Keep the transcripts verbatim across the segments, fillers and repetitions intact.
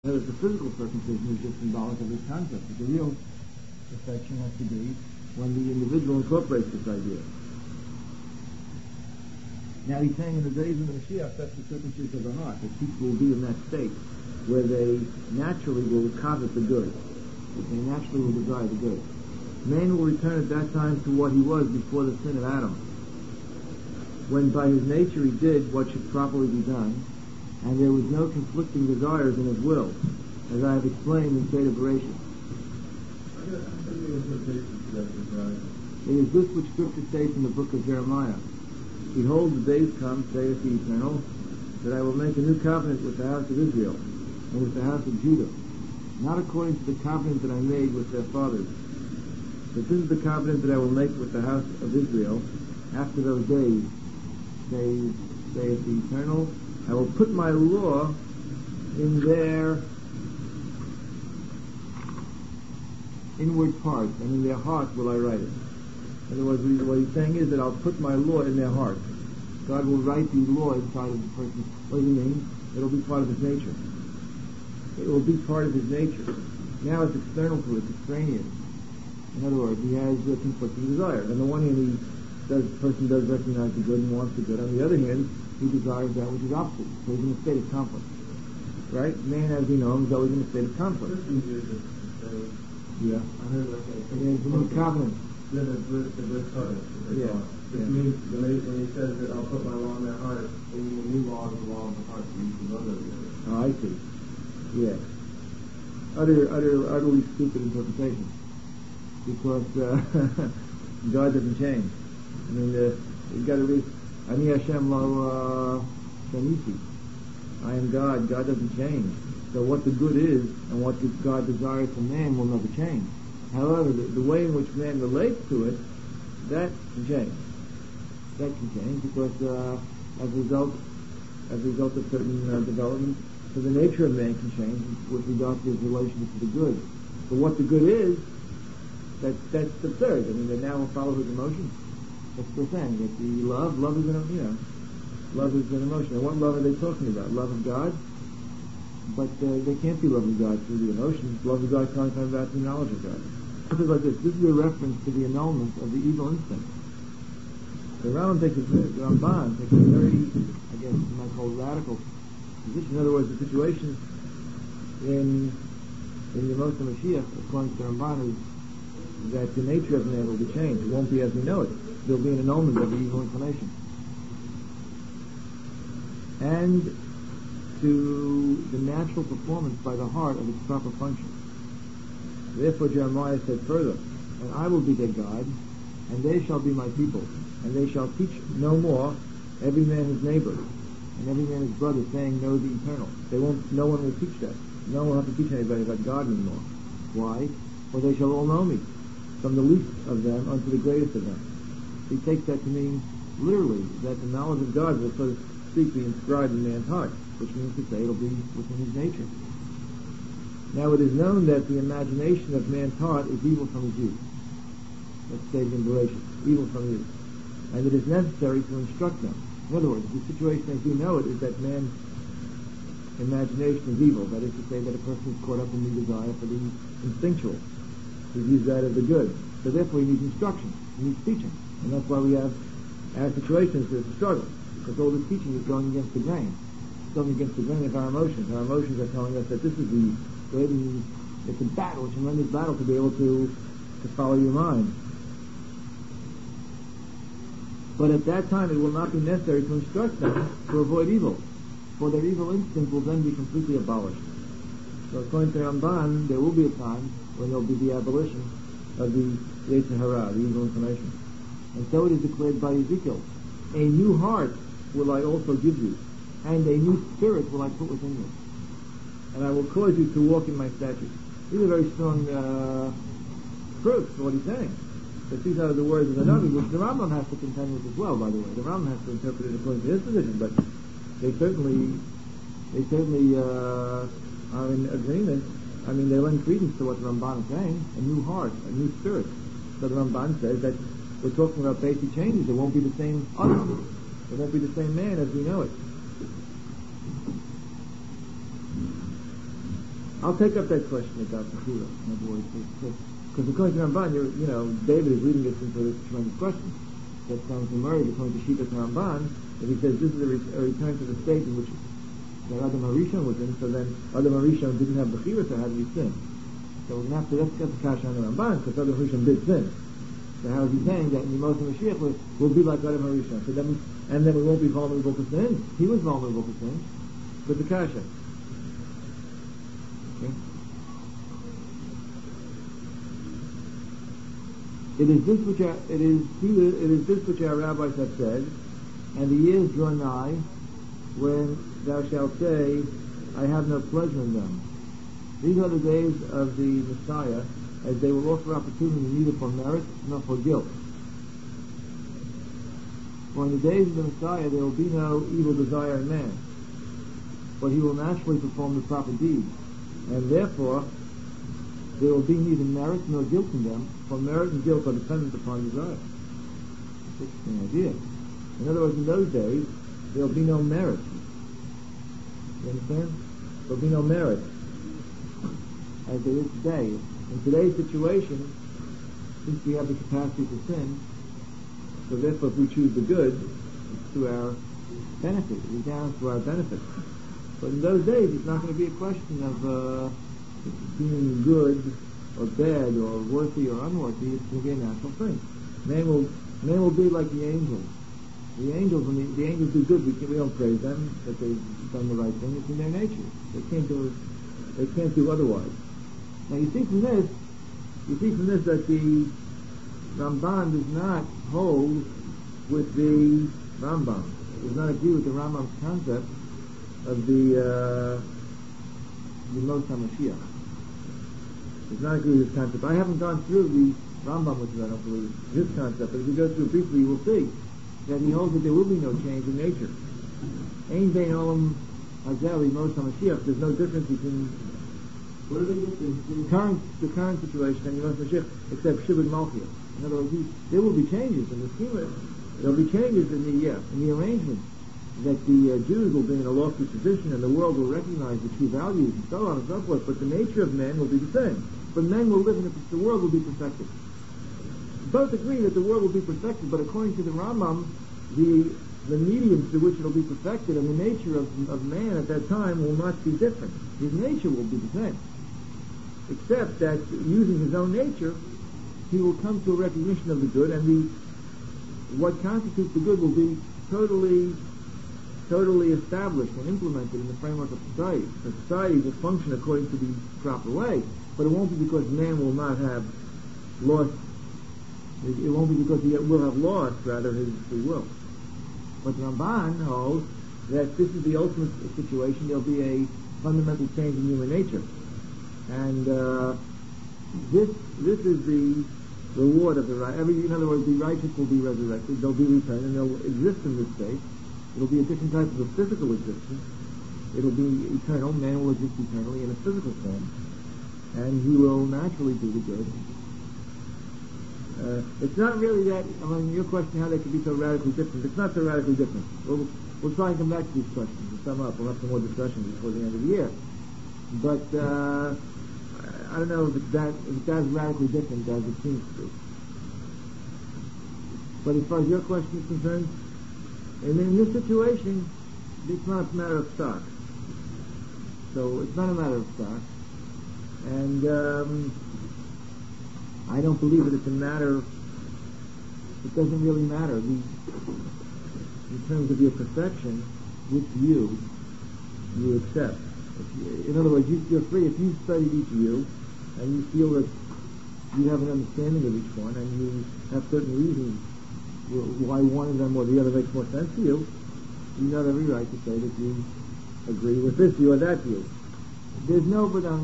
The physical circumcision is just symbolic of this concept, but the real perfection has to be when the individual incorporates this idea. Now he's saying in the days of the Mashiach, that's the circumcision of the heart, that people will be in that state where they naturally will covet the good, that they naturally will desire the good. Man will return at that time to what he was before the sin of Adam, when by his nature he did what should properly be done, and there was no conflicting desires in his will, as I have explained in Seder Bereshit. It is this which Scripture states in the book of Jeremiah. Behold, the days come, saith the Eternal, that I will make a new covenant with the house of Israel, and with the house of Judah, not according to the covenant that I made with their fathers. But this is the covenant that I will make with the house of Israel after those days, saith, saith the Eternal, I will put my law in their inward parts, and in their hearts will I write it. In other words, what he's saying is that I'll put my law in their hearts. God will write the law inside of the person. What does he mean? It'll be part of his nature. It will be part of his nature. Now it's external to it, it's extraneous. In other words, he has uh, conflicting desires. On the one hand, he does, the person does recognize the good and wants the good. On the other hand, he desires that which is opposite. So he's in a state of conflict. Right? Man, as we know him, is always in a state of conflict. Yeah. I heard like that. Yeah, it's a new covenant. Yeah, the bliss, the bliss covenant. Yeah. Which yeah. means when he, when he says that I'll put my law in their heart, they mean the new law is the law of the heart, so you can know that. Oh, I see. Yeah. Utter, utter, utterly stupid interpretation. Because uh, God doesn't change. I mean, uh, you've got to read, Ani Hashem lo shanisi. I am God. God doesn't change. So what the good is and what God desires from man will never change. However, the, the way in which man relates to it, that can change. That can change because uh, as a result, as a result of certain uh, developments, so the nature of man can change with regard to his relationship to the good. But what the good is, that that's absurd. I mean, they now will follow his emotions. That's what they're saying. That the love, love is an, you know, love is an emotion. And what love are they talking about? Love of God? But uh, they can't be love of God through the emotions. Love of God is talking about the knowledge of God. This is like this. This is a reference to the annulment of the evil instinct. The Rambam takes a, the Ramban takes a very, I guess, you might call radical position. In other words, the situation in in the Yemos HaMashiach, according to the Ramban, is that the nature of man will be changed. It won't be as we know it. There will be an annulment of the evil inclination. And to the natural performance by the heart of its proper function. Therefore Jeremiah said further, and I will be their God, and they shall be my people, and they shall teach no more every man his neighbor, and every man his brother, saying, know the Eternal. They won't, no one will teach that. No one will have to teach anybody about God anymore. Why? For they shall all know me, from the least of them unto the greatest of them. He takes that to mean, literally, that the knowledge of God will, so to speak, be inscribed in man's heart, which means to say it'll be within his nature. Now it is known that the imagination of man's heart is evil from his youth. That's stated in Bereshit, evil from youth. And it is necessary to instruct them. In other words, the situation as we know it is that man's imagination is evil. That is to say that a person is caught up in the desire for the instinctual. He views that as the good. So therefore he needs instruction. He needs teaching. And that's why we have our situations there's a struggle. Because all this teaching is going against the grain. It's going against the grain of our emotions. Our emotions are telling us that this is the great, it's a battle, a tremendous battle to be able to, to follow your mind. But at that time it will not be necessary to instruct them to avoid evil. For their evil instinct will then be completely abolished. So according to Ramban, there will be a time when there will be the abolition of the Yetzer Hara, the evil inclination. And so it is declared by Ezekiel, a new heart will I also give you, and a new spirit will I put within you. And I will cause you to walk in my statutes. These are very strong uh, proofs for what he's saying. That these are the words of the Navi, which the Rambam has to contend with as well, by the way. The Rambam has to interpret it according to his position, but they certainly, they certainly uh, are in agreement. I mean, they lend credence to what the Ramban is saying, a new heart, a new spirit. So the Ramban says that we're talking about basic changes. It won't be the same us. It won't be the same man as we know it. I'll take up that question about the Chila. In other words, because according to Ramban, you're, you know, David is leading us into a tremendous question. That sounds Murray, according to Shita Ramban, if he says this is a, re- a return to the state in which that Adam Harishon was in, so then Adam Harishon didn't have the Chila, so how did he sin? So we're going to have to, let's get the Kasha on the Ramban, because Adam Harishon did sin. So how is he saying that in the Moshe Mashiach we'll, we'll be like Adam Harishon? So then we, and then we won't be vulnerable to sin. He was vulnerable to sin. With the Kasha. Okay. It is this which our, it is it is this which our rabbis have said, and the years draw nigh when thou shalt say, I have no pleasure in them. These are the days of the Messiah, as they will offer opportunity neither for merit nor for guilt. For in the days of the Messiah there will be no evil desire in man, but he will naturally perform the proper deeds, and therefore there will be neither merit nor guilt in them, for merit and guilt are dependent upon desire. Interesting idea. In other words, in those days, there will be no merit. You understand? There will be no merit, as there is today. In today's situation, since we have the capacity to sin, so therefore if we choose the good, it's to our benefit. It redounds to our benefit. But in those days, it's not going to be a question of uh, being good or bad or worthy or unworthy. It's going to be a natural thing. Man will, man will be like the angels. The angels, when the, the angels do good, we, can, we don't praise them that they've done the right thing. It's in their nature. They can't do, they can't do otherwise. Now you see from this, you see from this that the Ramban does not hold with the Rambam. Does not agree with the Rambam's concept of the uh, the Moshe Mashiach. Does not agree with his concept. I haven't gone through the Rambam, which is I don't believe his concept, but if we go through it briefly, you will see that he holds that there will be no change in nature. Ein bein olam hazeh Moshe Mashiach. There's no difference between what are the differences? current the current situation and the Moshe Mashiach, except Shibud Malchia. In other words, he, there will be changes in the schema. There will be changes in the uh, in the arrangement. That the uh, Jews will be in a lofty position and the world will recognize the true values and so on and so forth, but the nature of man will be the same. But men will live in a, the world will be perfected. Both agree that the world will be perfected, but according to the Rambam, the the medium through which it will be perfected and the nature of, of man at that time will not be different. His nature will be the same. Except that using his own nature, he will come to a recognition of the good, and the what constitutes the good will be totally totally established and implemented in the framework of society. The society will function according to the proper way, but it won't be because man will not have lost, it won't be because he will have lost, rather, his free will. But Ramban holds that this is the ultimate situation. There'll be a fundamental change in human nature. And uh, this this is the reward of the right. Every, in other words, the righteous will be resurrected, they'll be returned, and they'll exist in this state. It'll be a different type of a physical existence. It'll be eternal. Man will exist eternally in a physical form. And he will naturally do the good. Uh, it's not really that, I mean, your question how they could be so radically different. It's not so radically different. We'll, we'll try and come back to these questions and sum up. We'll have some more discussions before the end of the year. But, uh, I don't know if it's that, if it's as radically different as it seems to be. But as far as your question is concerned, and in this situation, it's not a matter of stock. So it's not a matter of stock. And um, I don't believe that it's a matter, it doesn't really matter. The, in terms of your perfection, which view you accept. If you, in other words, you, you're free. If you studied each view, and you feel that you have an understanding of each one, and you have certain reasons why one of them or the other makes more sense to you, you have every right to say that you agree with this view or that view. There's no but on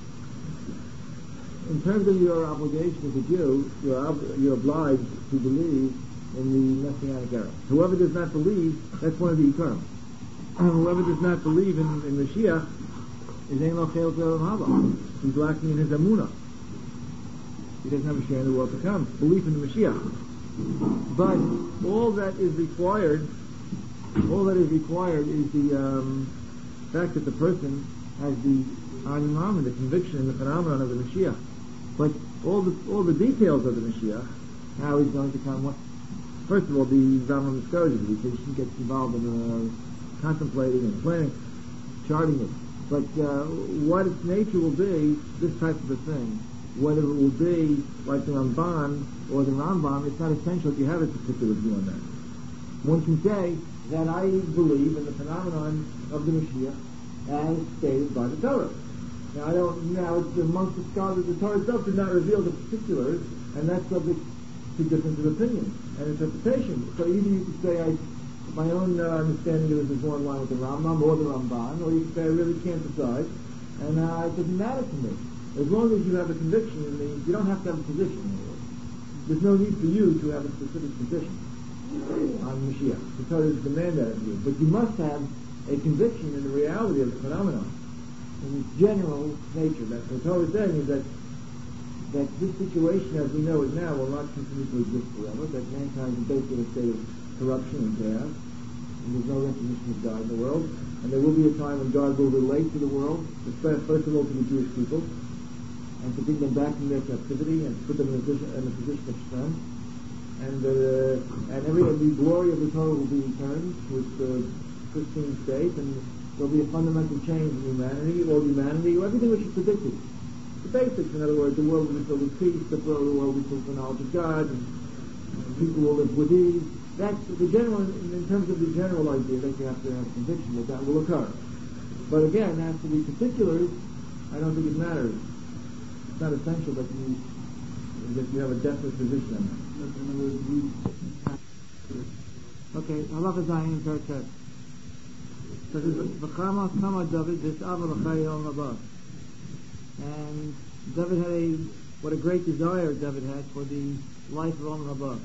in terms of your obligation as a Jew, you're, ob- you're obliged to believe in the Messianic era. Whoever does not believe, that's one of the Yikarim. Whoever does not believe in, in Mashiach is Ein Lo Chel Ze'olam Haba. He's lacking in his Amunah. He doesn't have a share in the world to come. Belief in the Mashiach. But all that is required, all that is required is the um, fact that the person has the on Imam, the conviction and the phenomenon of the Mashiach. But all the all the details of the Mashiach, how he's going to come, what, first of all, the Rambam discourages it because he gets involved in uh, contemplating and planning, charting it. But uh, what its nature will be, this type of a thing, whether it will be like the Ramban or the Rambam, it's not essential if you have a particular view on that. One can say that I believe in the phenomenon of the Mashiach as stated by the Torah. Now, I don't, now, it's amongst the scholars, the Torah itself did not reveal the particulars, and that's subject to difference of opinion and interpretation. So either you could say, I, my own uh, understanding of this is more in line with the Rambam or the Ramban, or you could say, I really can't decide, and uh, it doesn't matter to me. As long as you have a conviction, in the, you don't have to have a position. In the world. There's no need for you to have a specific position on Mashiach. The Torah doesn't demand that of you. But you must have a conviction in the reality of the phenomenon, in its general nature. That what the Torah is saying is that that this situation as we know it now will not continue to exist forever, that mankind is basically in a state of corruption and chaos, and there's no recognition of God in the world, and there will be a time when God will relate to the world, first of all to the Jewish people, and to bring them back from their captivity and put them in a position, in a position of strength. And uh, and every and the glory of the Torah will be returned to its uh, pristine state, and there'll be a fundamental change in humanity, all humanity, or everything which is predicted. The basics, in other words, the world will be filled with peace, the world will be filled with the knowledge of God, and, and people will live with ease. That's the general, in, in terms of the general idea that you have to have a conviction that that will occur. But again, as to the particulars, I don't think it matters. It's not essential that you that you have a definite position on that. Okay, halacha zayin perchet. So this is v'chama kama David this aval l'chayil nabah. And David had a what a great desire David had for the life of Olam Haba.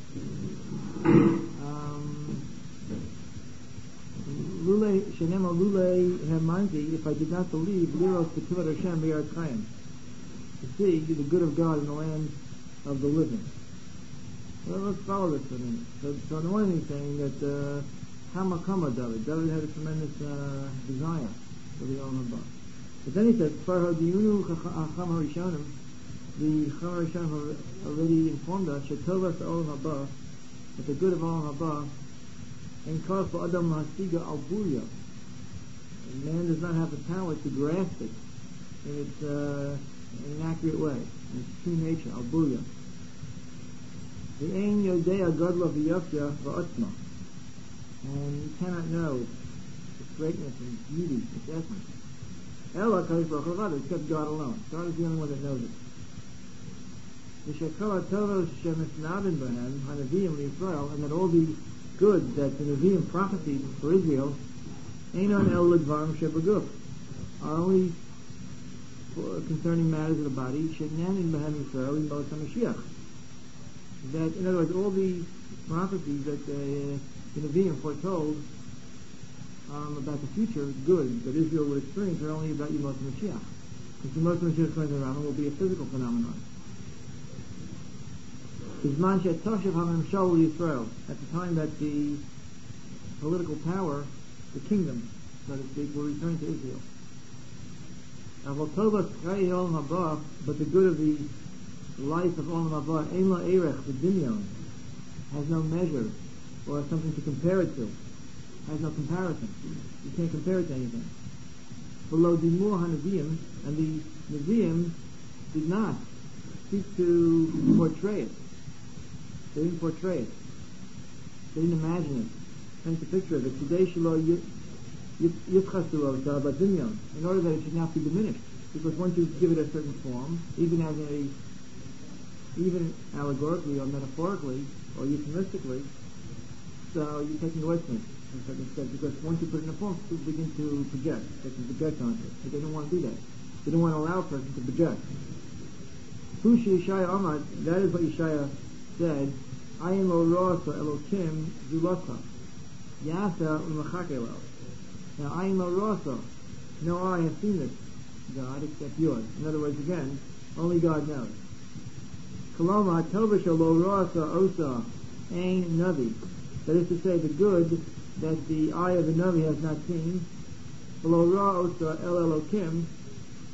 Lule shenema lule hemanti. If I did not believe liros b'tivat Hashem b'yard chayim, to see the good of God in the land of the living. Well, let's follow this for a minute. So, so on the one hand, he's saying that Kama Kama David, David had a tremendous uh, desire for the Olam Haba. But then he says, Farho Diyunu Chama Rishonim, the Chama Rishonim already informed us, Shetovas Olam Haba, that the good of Olam Haba, and calls for Adam Hasiga Al Buya. Man does not have the power to grasp it in its uh, in an accurate way, in its true nature, Al Buya. The Ein Yodea Gadla V'Yafya V'Otzma, and you cannot know its greatness and beauty, its essence. Ela Kadosh Baruch Hu, except God alone. God is the only one that knows it. V'Shekol HaTovos Shemisnabin B'hem HaNeviim L'Yisrael, and that all the good that the Neviim prophesied for Israel, Einon El L'Dvarim Shebaguf, are only for concerning matters of the body. She'nanin B'hem Yisrael in Bos HaMashiach. That, in other words, all the prophecies that uh, the Nevi'im foretold um, about the future good that Israel would experience are only about Yimot Mashiach. Because Yimot Mashiach coming around will be a physical phenomenon. Bizman she'toshev ha'memshal Yisrael, at the time that the political power, the kingdom, so to speak, will return to Israel. But the good of the life of Olam Haba, Ein La Erech, the Dinyon, has no measure or something to compare it to, has no comparison. You can't compare it to anything. Below the Mur HaNeviim, and the Nevi'im did not seek to portray it. They didn't portray it. They didn't imagine it. Paint the picture of it. Today, Shelo Yitzchasu Ot Dinyon, in order that it should not be diminished. Because once you give it a certain form, even as a even allegorically or metaphorically or euphemistically, so you're taking away from it to a certain extent, because once you put it in a form, people begin to project. They can project onto it. But they don't want to do that. They don't want to allow a person to project. Hushi Yeshaya Amad, that is what Yeshaya said, I am Orosa Elokim Zulasa. Yasa Umachakelo. Now, I am Orosa. No eye has seen this, God, except yours. In other words, again, only God knows. Kaloma Tovah Lo Rosa Osa Ein Navi. That is to say, the good that the eye of the Navi has not seen. Lo Ra Osa El Elokim,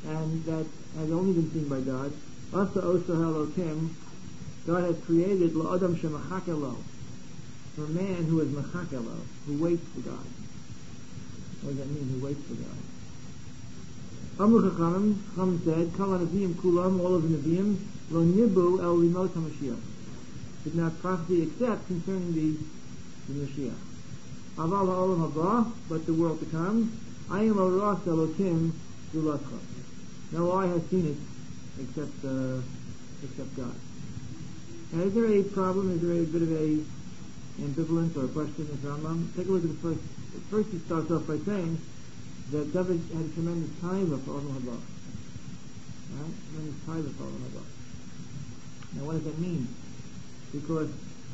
and that has only been seen by God. Asa Osa Elokim, God has created La'adam Shemachakelo, for a man who is Machakelo, who waits for God. What does that mean, who waits for God? Amr Chachamim, Chacham said, Kal HaNeviim Kulam, all of the Neviim, Lo Nibu El Limot HaMashiach, did not prophecy except concerning the, the Mashiach. Aval HaOlam Haba, but the world to come, Ayim Lo Ras Elokim Zulatcha. No eye has seen it except uh, except God. Now, is there a problem? Is there a bit of a ambivalence or a question in Rambam? Take a look at the first. First, he starts off by saying that David had a tremendous time for Olam Haba. Right? Tremendous time for Olam Haba. Now, what does that mean? Because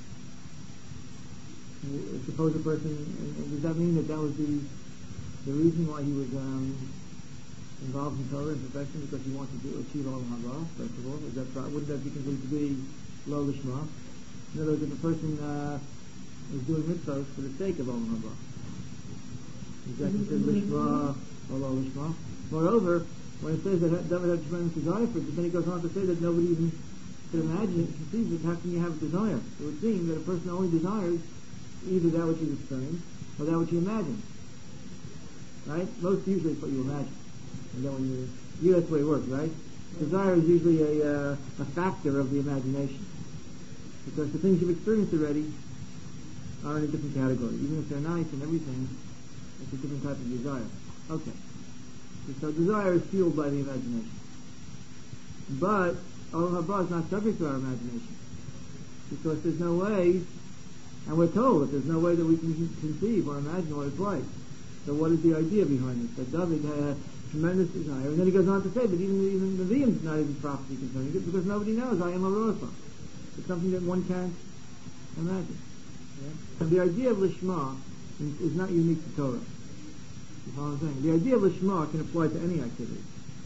uh, suppose a person, uh, does that mean that that was the the reason why he was um, involved in Torah and perfection, because he wanted to achieve Olam Haba? First of all, is that wouldn't that be considered to be Lo Lishma? In other words, if a person uh, is doing mitzvahs for the sake of Olam Haba, is that considered Lishma or Lo Lishma? Moreover, when it says that David had tremendous desire for it, then he goes on to say that nobody even could imagine it, conceives it. How can you have a desire? It would seem that a person only desires either that which is experienced or that which he imagines. Right? Most usually it's what you imagine. And then when you, you that's the way it works, right? Desire is usually a, uh, a factor of the imagination. Because the things you've experienced already are in a different category. Even if they're nice and everything, it's a different type of desire. Okay. So desire is fueled by the imagination. But Olam Haba is not subject to our imagination. Because there's no way, and we're told that there's no way that we can conceive or imagine what it's like. So what is the idea behind it? That David had tremendous desire. And then he goes on to say that even, even the Nevi'im is not even prophecy concerning it, because nobody knows. I am a Rosa. It's something that one can't imagine. Yeah? And the idea of Lishma is, is not unique to Torah. You follow what I'm saying? The idea of Lishma can apply to any activity.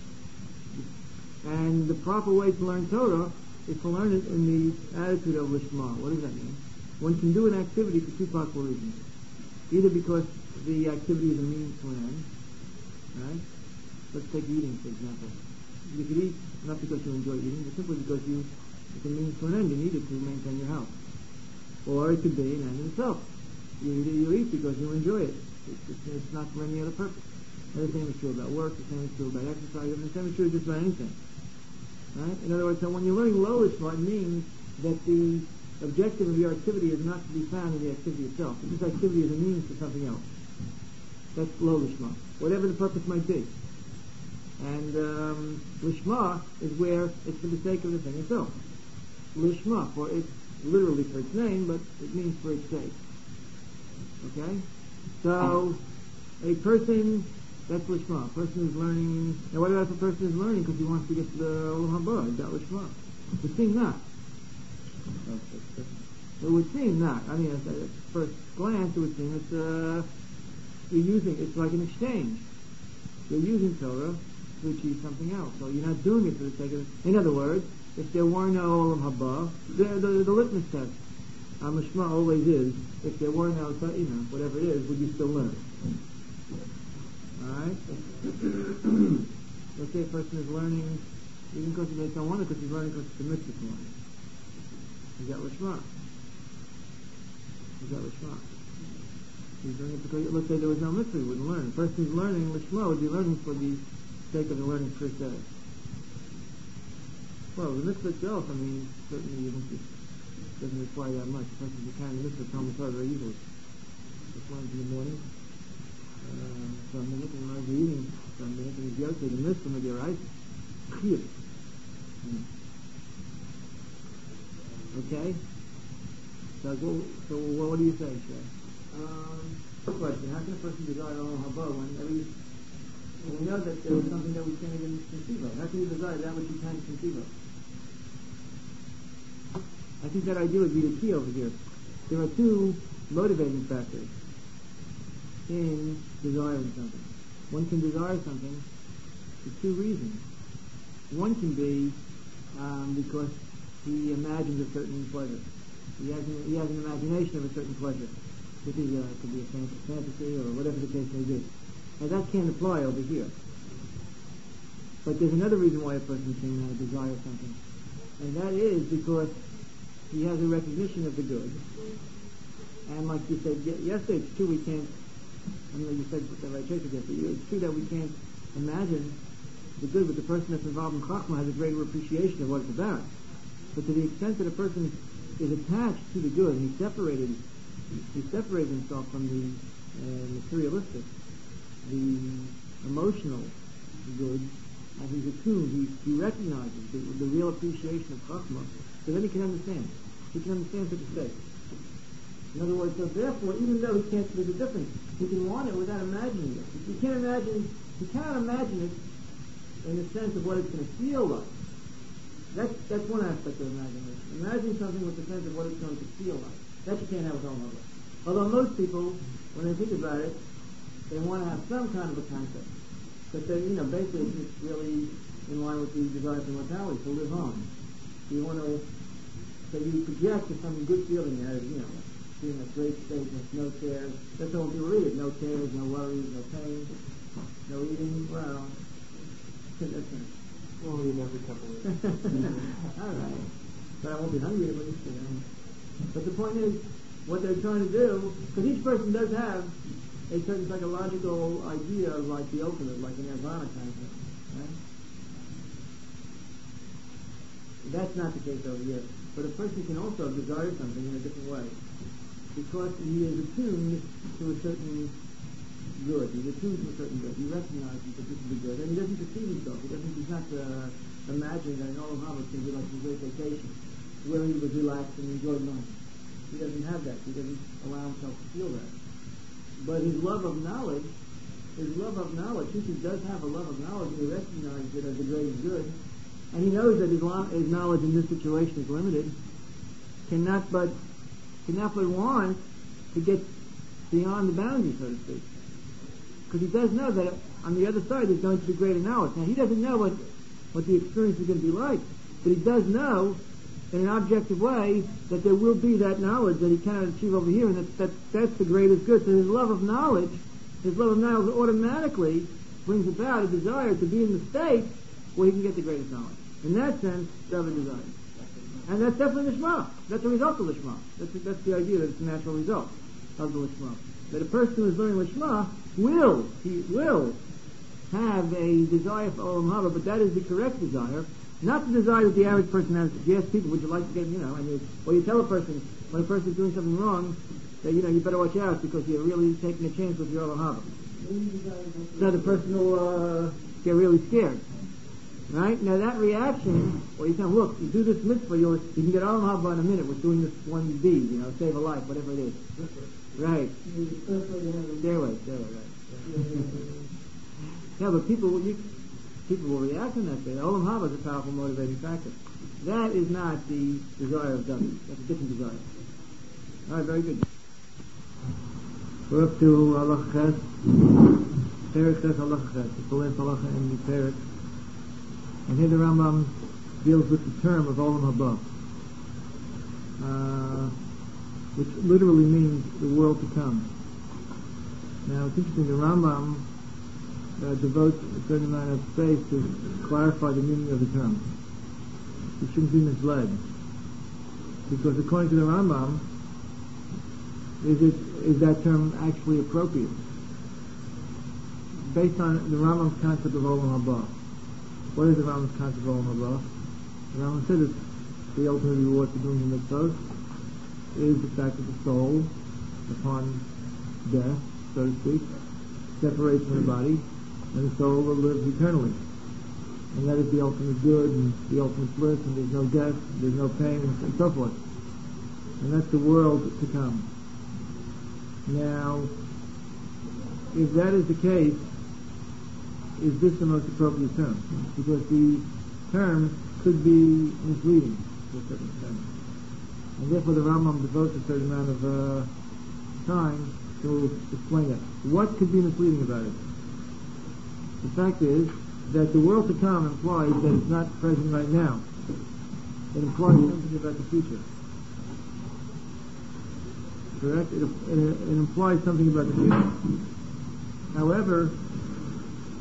And the proper way to learn Torah is to learn it in the attitude of Lishma. What does that mean? One can do an activity for two possible reasons. Either because the activity is a means to an end, right? Let's take eating, for example. You could eat not because you enjoy eating, but simply because you it's a means to an end. You need it to maintain your health. Or it could be an end in itself. You, you eat because you enjoy it. It's, it's, it's not for any other purpose. The same is true about work. The same is true about exercise. The same is true just about anything. Right? In other words, so when you're learning Lo Lishma, it means that the objective of your activity is not to be found in the activity itself. This activity is a means to something else. That's Lo Lishma, whatever the purpose might be. And um, Lishma is where it's for the sake of the thing itself. Lishma, for it's literally for its name, but it means for its sake. Okay? So, a person, that's Lishma. A person is learning, now what about if a person is learning because he wants to get to the Olam Haba? Is that Lishma? It would seem not. It would seem not. I mean, at first glance, it would seem it's, uh, you're using, it's like an exchange. You're using Torah to achieve something else. So you're not doing it for the sake of it. In other words, if there were no Olam Haba, the, the, the litmus test, um, Lishma always is, if there were no, you know, whatever it is, would you still learn? Alright? Let's say a person is learning, even because they don't want it, because he's learning because it's a mitzvah to learn. Is that Lishma? Is that Lishma? He's learning it because, let's say there was no mitzvah, he wouldn't learn. A person who's learning Lishma would be learning for the sake of the learning per se. Well, the mitzvah itself, I mean, certainly you don't, it doesn't require that much. A person can carry the mitzvah Talmud Torah very easily. Just learns in the morning, uh, for a minute, and learns the evening, for a minute, and he's yoke, the mitzvah may be right. Chiyuv. Okay? So, so what do you say, Shay? Um, question, how can a person desire Olam Haba when every, when we know that there is something that we can't even conceive of? How can you desire that which you can't conceive of? I think that idea would be the key over here. There are two motivating factors in desiring something. One can desire something for two reasons. One can be um, because he imagines a certain pleasure. He has an, he has an imagination of a certain pleasure. Could be, uh, could be a fantasy or whatever the case may be. Now that can't apply over here. But there's another reason why a person can uh, desire something, and that is because he has a recognition of the good. And like you said yesterday, it's true we can't, I know you said that I checked it yesterday, it's true that we can't imagine the good, but the person that's involved in Chachma has a greater appreciation of what it's about. But to the extent that a person is attached to the good, and he separated, he separated himself from the uh, materialistic, the emotional good, and he's attuned, he, he recognizes the, the real appreciation of Chachma, so then he can understand. He can understand such a state. In other words, so therefore, even though he can't, there's a difference, he can want it without imagining it. He can't imagine, he cannot imagine it in the sense of what it's going to feel like. That's that's one aspect of imagining. Imagine something with the sense of what it's going to feel like. That you can't have with Olam Haba. Although most people, when they think about it, they want to have some kind of a concept. But they, you know, basically it's just really in line with the desire for mortality, to live on. So you want to, so you project to some good feeling out of, you know, being in a great state with no cares. That's all people read. No cares, no worries, no pain, no eating. Well, that's nice. Well, you never couple it. All right. But I won't be hungry at least, you know. But the point is, what they're trying to do, because each person does have a certain psychological idea of like the ultimate, like a nirvana kind of thing, right? That's not the case over here. But a person can also desire something in a different way, because he is attuned to a certain good. He's attuned to a certain good. He recognizes that this is the good, and he doesn't deceive himself. He doesn't. He's not uh, imagining that in Olam Haba it's going to be like a great vacation, where he was relaxed and enjoyed life. He doesn't have that. He doesn't allow himself to feel that. But his love of knowledge, his love of knowledge, since he does have a love of knowledge, he recognizes it as the greatest good, and he knows that his, lo- his knowledge in this situation is limited, cannot but cannot but want to get beyond the boundaries, so to speak. Because he does know that on the other side there's going to be greater knowledge. Now he doesn't know what, what the experience is going to be like, but he does know in an objective way that there will be that knowledge that he cannot achieve over here, and that, that that's the greatest good. So his love of knowledge, his love of knowledge automatically brings about a desire to be in the state where he can get the greatest knowledge. In that sense, David a desire. And that's definitely the Shema. That's the result of the Shema. That's, that's the idea that it's a natural result of the Shema. That a person who is learning the Shema will, he will have a desire for Olam Haba, but that is the correct desire. Not the desire that the average person has. If you ask people, would you like to get, you know, and you, or you tell a person, when a person is doing something wrong, that, you know, you better watch out because you're really taking a chance with your Olam Haba. So the person will uh, get really scared. Right? Now that reaction, well, you tell them, look, you do this mitzvah, you'll, you can get Olam Haba in a minute. We're doing this one deed, you know, save a life, whatever it is. Right. Stairway, stairway, right. Yeah, but people, you, people will react in that way. Olam Haba is a powerful motivating factor. That is not the desire of David. That's a different desire. All right, very good. We're up to Allah Ches. Perek Ches Allah Ches. It's the last halacha in the Perek. And here the Rambam deals with the term of Olam Haba, uh, which literally means the world to come. Now it's interesting, the Rambam uh, devotes a certain amount of space to clarify the meaning of the term. We shouldn't be misled, because according to the Rambam, is it is that term actually appropriate based on the Rambam's concept of Olam Haba? What is the Rambam's concept of Olam Haba? The Rambam said that the ultimate reward for doing the mitzvot is the fact that the soul, upon death, so to speak, separates from the body, and the soul will live eternally. And that is the ultimate good, and the ultimate bliss, and there's no death, there's no pain, and, and so forth. And that's the world to come. Now, if that is the case, is this the most appropriate term? Because the term could be misleading to a certain extent. And therefore the Rambam devotes a certain amount of uh, time to explain that. What could be misleading about it? The fact is that the world to come implies that it's not present right now. It implies something about the future. Correct? It, it, it implies something about the future. However,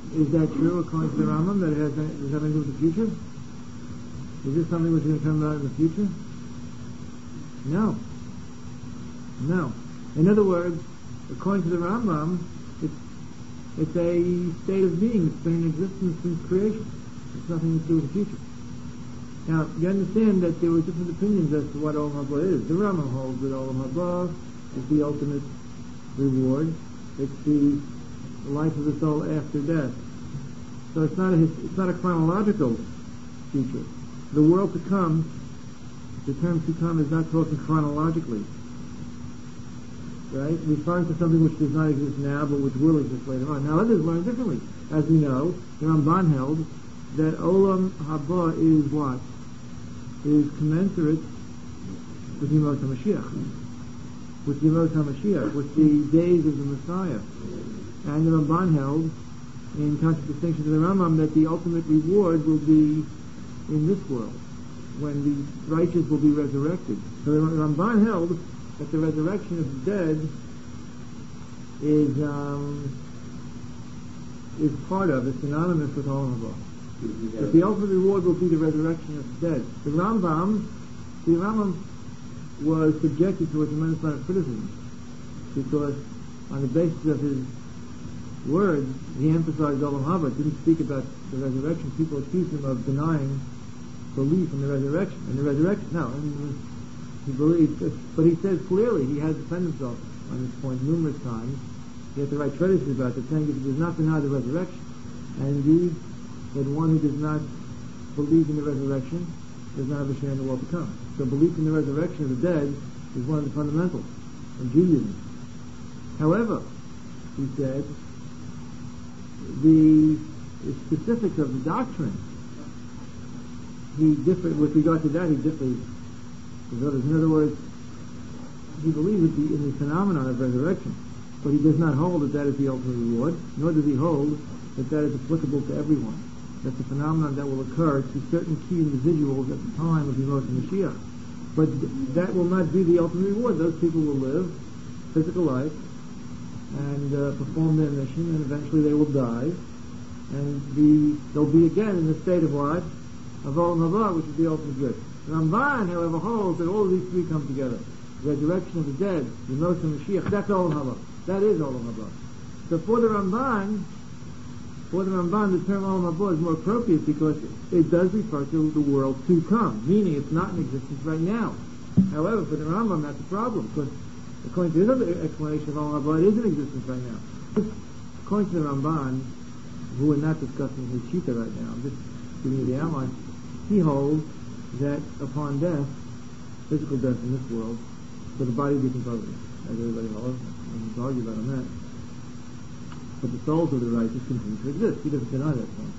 Is that true according to the Rambam, that it has, does have anything to do with the future? Is this something which is going to come out in the future? No. No. In other words, according to the Rambam, it's, it's a state of being. It's been in existence since creation. It's nothing to do with the future. Now, you understand that there were different opinions as to what Olam Haba is. The Rambam holds that Olam Haba is the ultimate reward. It's the life of the soul after death. So it's not a, it's not a chronological future. The world to come, the term to come is not talking chronologically. Right? Referring to something which does not exist now, but which will exist later on. Now others learn differently. As we know, the Ramban held that Olam Haba is what? Is commensurate with Yemot HaMashiach. With Yemot HaMashiach, with the days of the Messiah. And the Ramban held, in contradistinction to the Rambam, that the ultimate reward will be in this world, when the righteous will be resurrected. So the Ramban held that the resurrection of the dead is um, is part of, is synonymous with Olam Haba. That the ultimate reward will be the resurrection of the dead. The Rambam, the Rambam was subjected to a tremendous amount of criticism, because on the basis of his words, he emphasized Olam Haba, didn't speak about the resurrection. People accused him of denying belief in the resurrection. And the resurrection, no, and he believed, but he says clearly, he has defended himself on this point numerous times. He has to write treatises about it, saying that he does not deny the resurrection. And indeed, that one who does not believe in the resurrection does not have a share in the world to come. So belief in the resurrection of the dead is one of the fundamentals of Judaism. However, he said, the specifics of the doctrine, he differed, with regard to that, he differed with others. In other words, he believes in the phenomenon of resurrection, but he does not hold that that is the ultimate reward, nor does he hold that that is applicable to everyone. That's a phenomenon that will occur to certain key individuals at the time of Yemot HaMashiach. But th- that will not be the ultimate reward. Those people will live physical life and uh, perform their mission, and eventually they will die, and be, they'll be again in the state of what? Of Olam Haba, which is the ultimate good. Ramban, however, holds that all of these three come together. Resurrection of the dead, Yemot HaMashiach, that's Olam Haba. That is Olam Haba. So for the Ramban, for the Ramban, the term Olam Haba is more appropriate because it does refer to the world to come, meaning it's not in existence right now. However, for the Rambam, that's a problem, because according to his other explanation of Olam Haba, it is in existence right now. According to the Ramban, who we're not discussing his Shita right now, I'm just giving you the outline, he holds that upon death, physical death in this world, so the body decomposes, as everybody holds, and we argue about on that. But the souls of the righteous continue to exist. He doesn't deny that point.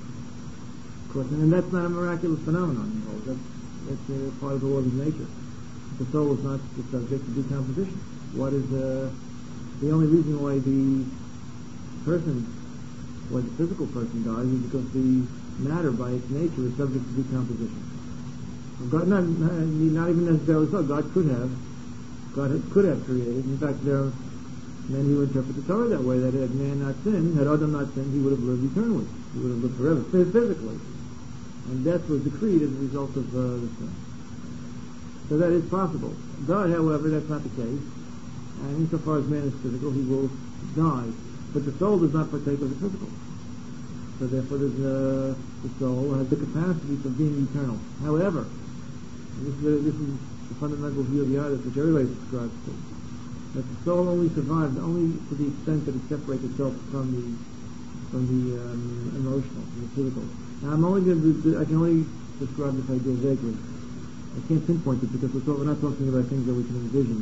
Of course, and that's not a miraculous phenomenon, he holds. That's, that's uh, part of the law of nature. The soul is not the subject of decomposition. What is uh, the only reason why the person, why the physical person dies, is because the matter by its nature is subject to decomposition. God, not, not, not even necessarily so. God could have, God could have created. In fact, there are men who interpret the Torah that way, that had man not sinned, had Adam not sinned, he would have lived eternally. He would have lived forever, physically. And death was decreed as a result of uh, the sin. So that is possible. God, however, that's not the case. And insofar as man is physical, he will die. But the soul does not partake of the physical. So therefore there's, uh, the soul has the capacity for being eternal. However, this is, uh, this is the fundamental view of the artist, which everybody subscribes to, that the soul only survives only to the extent that it separates itself from the from the um, emotional, from the physical. Now I'm only going to, I can only describe this idea vaguely. I can't pinpoint it because we're, talk, we're not talking about things that we can envision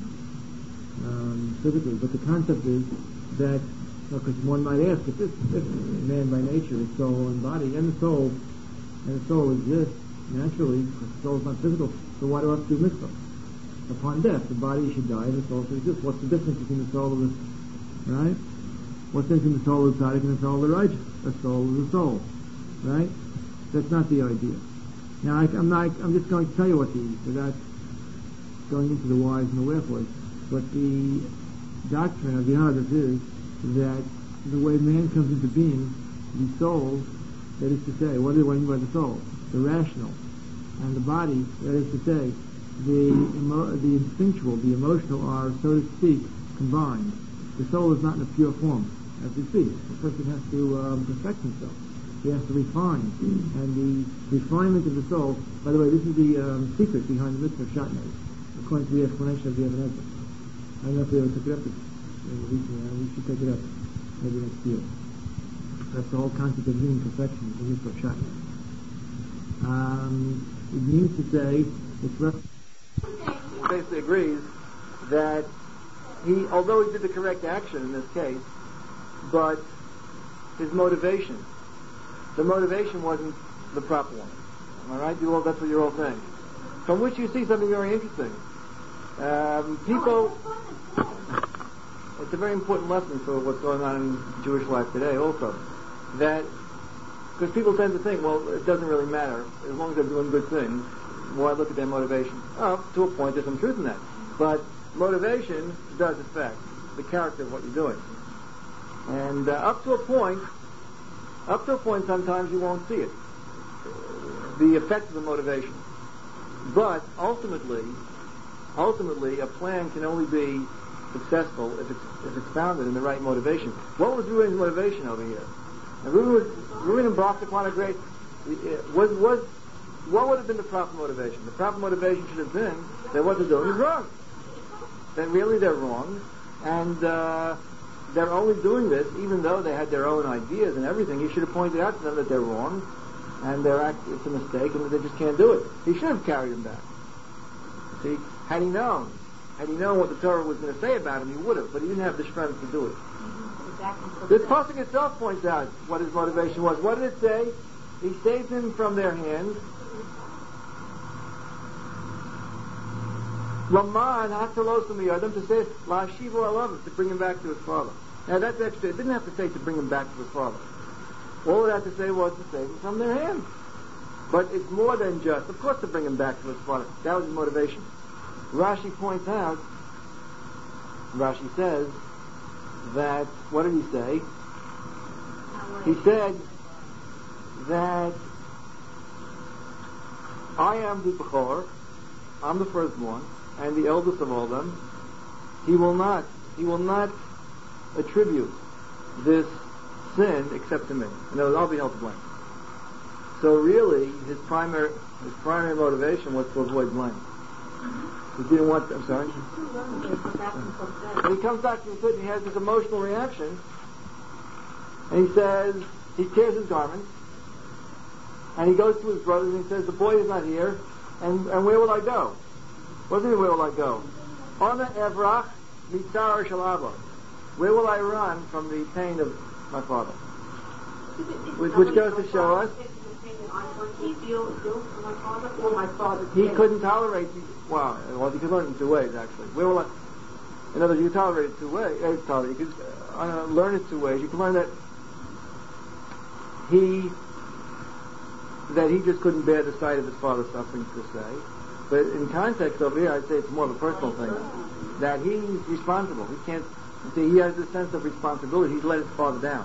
um, physically. But the concept is that, because you know, one might ask, if this, if man by nature is soul and body, and the soul, and the soul exists naturally, because the soul is not physical, so why do I have to do mitzvah? Upon death, the body should die and the soul should exist. What's the difference between the soul of the, right? What's the difference between the soul of the tzaddik and the soul of the righteous? The soul is the soul, right? That's not the idea. Now, I, I'm not, I'm just going to tell you what the, without going into the whys and the wherefores, but the doctrine of the Ahadas is that the way man comes into being the soul, that is to say, what do I mean by the soul? The rational, and the body, that is to say, the emo- the instinctual, the emotional are, so to speak, combined. The soul is not in a pure form, as we speak. The person has to um, perfect himself. He has to refine, and the refinement of the soul. By the way, this is the um, secret behind the mitzvah of Shatnez, according to the explanation of the Ibn Ezra. I don't know if we ever took it up this, uh, recently. Uh, we should take it up maybe next year. That's the whole concept of human perfection, the mitzvah of Shatnez. Um, it means to say, it's ref- basically agrees that he, although he did the correct action in this case, but his motivation, the motivation wasn't the proper one. Am I right? You all, that's what you're all saying. From which you see something very interesting. Um, people, it's a very important lesson for what's going on in Jewish life today also. That, because people tend to think, well, it doesn't really matter. As long as they're doing good things, why look at their motivation? Oh, to a point, there's some truth in that. But motivation does affect the character of what you're doing. And uh, up to a point, up to a point sometimes you won't see it, the effect of the motivation. But ultimately, ultimately a plan can only be successful if it's, if it's founded in the right motivation. What was Reuben's motivation over here? Now, Reuben, was, Reuben embarked upon a great, was, was, what would have been the proper motivation? The proper motivation should have been that what they're doing is wrong. That really they're wrong, and uh, they're only doing this even though they had their own ideas and everything. He should have pointed out to them that they're wrong, and they're act- it's a mistake, and that they just can't do it. He should have carried them back. See, had he known, had he known what the Torah was going to say about him, he would have, but he didn't have the strength to do it. This pasuk itself points out what his motivation was. What did it say? He saved him from their hands. Laman hatalos l'miyadam, to say la'ashivu alav, to bring him back to his father. Now that's extra. It didn't have to say to bring him back to his father. All it had to say was to save him from their hands. But it's more than just, of course, to bring him back to his father. That was his motivation. Rashi points out, Rashi says that, what did he say? He said that I am the Bechor, I'm the firstborn, and the eldest of all them. He will not, he will not attribute this sin except to me. In other words, I'll be held to blame. So really, his primary, his primary motivation was to avoid blame. He didn't want, I'm sorry? And he comes back to the foot and he has this emotional reaction, and he says, he tears his garments, and he goes to his brothers and he says, the boy is not here, and, and where will I go? What does he mean, where will I go? Ona evrach mitzar shalava. Where will I run from the pain of my father? Which, which goes to show us he couldn't tolerate. Wow, well, you can learn it in two ways actually. Where will I? In other words, you can tolerate it two ways. Uh, tolerate, you can uh, learn it two ways. You can learn that he that he just couldn't bear the sight of his father suffering per se. But in context over here, I'd say it's more of a personal thing. That he's responsible. He can't. See, he has a sense of responsibility. He's let his father down.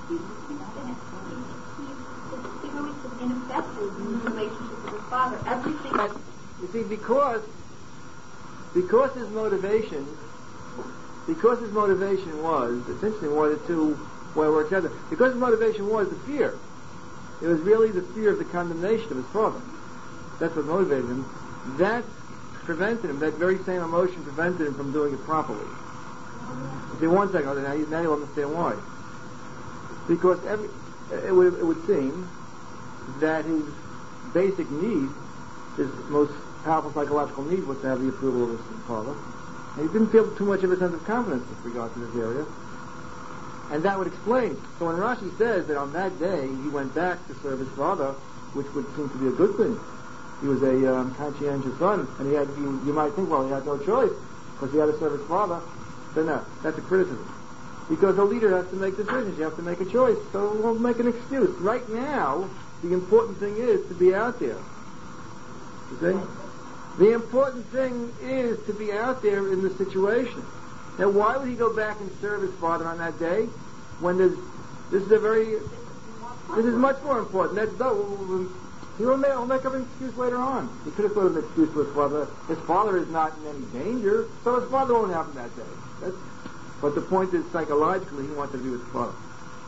Ineffective in his relationship with his father. Everything. But, you see, because because his motivation, because his motivation was essentially one of the two where we're together. Because his motivation was the fear. It was really the fear of the condemnation of his father. That's what motivated him. That prevented him. That very same emotion prevented him from doing it properly. You see, one second. Now, you, now you'll understand why. Because every it would, it would seem that his basic need, his most powerful psychological need, was to have the approval of his father. And he didn't feel too much of a sense of confidence with regard to this area. And that would explain. So when Rashi says that on that day he went back to serve his father, which would seem to be a good thing. He was a um, conscientious son, and he had. You, you might think, well, he had no choice because he had to serve his father. But no, that's a criticism. Because a leader has to make decisions. You have to make a choice. So we'll make an excuse. Right now, the important thing is to be out there. You see? The important thing is to be out there in the situation. Now, why would he go back and serve his father on that day when there's, this is a very, This is much more important. That's no, he will make, he'll make up an excuse later on. He could have put an excuse to his father. His father is not in any danger, so his father won't happen that day. That's, but the point is, psychologically, he wanted to be with his father.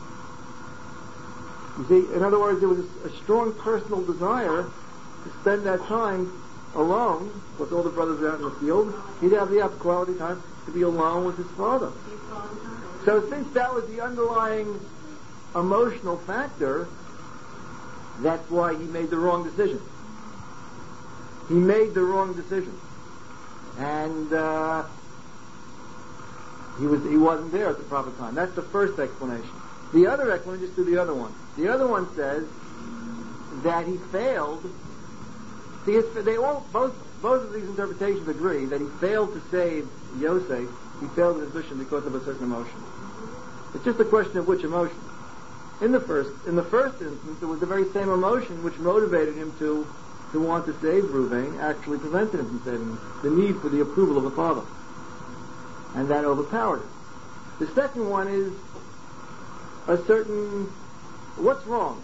You see, in other words, there was a, a strong personal desire to spend that time alone, with all the brothers out in the field. He'd have the quality time to be alone with his father. So since that was the underlying emotional factor, that's why he made the wrong decision. He made the wrong decision. And uh, he was he wasn't there at the proper time. That's the first explanation. The other explanation, just do the other one. The other one says that he failed. See, it's, they all both both of these interpretations agree that he failed to save Yosef. He failed in his mission because of a certain emotion. It's just a question of which emotion. In the first in the first instance, it was the very same emotion which motivated him to to want to save Reuven, actually prevented him from saving him. The need for the approval of the father. And that overpowered him. The second one is a certain, what's wrong?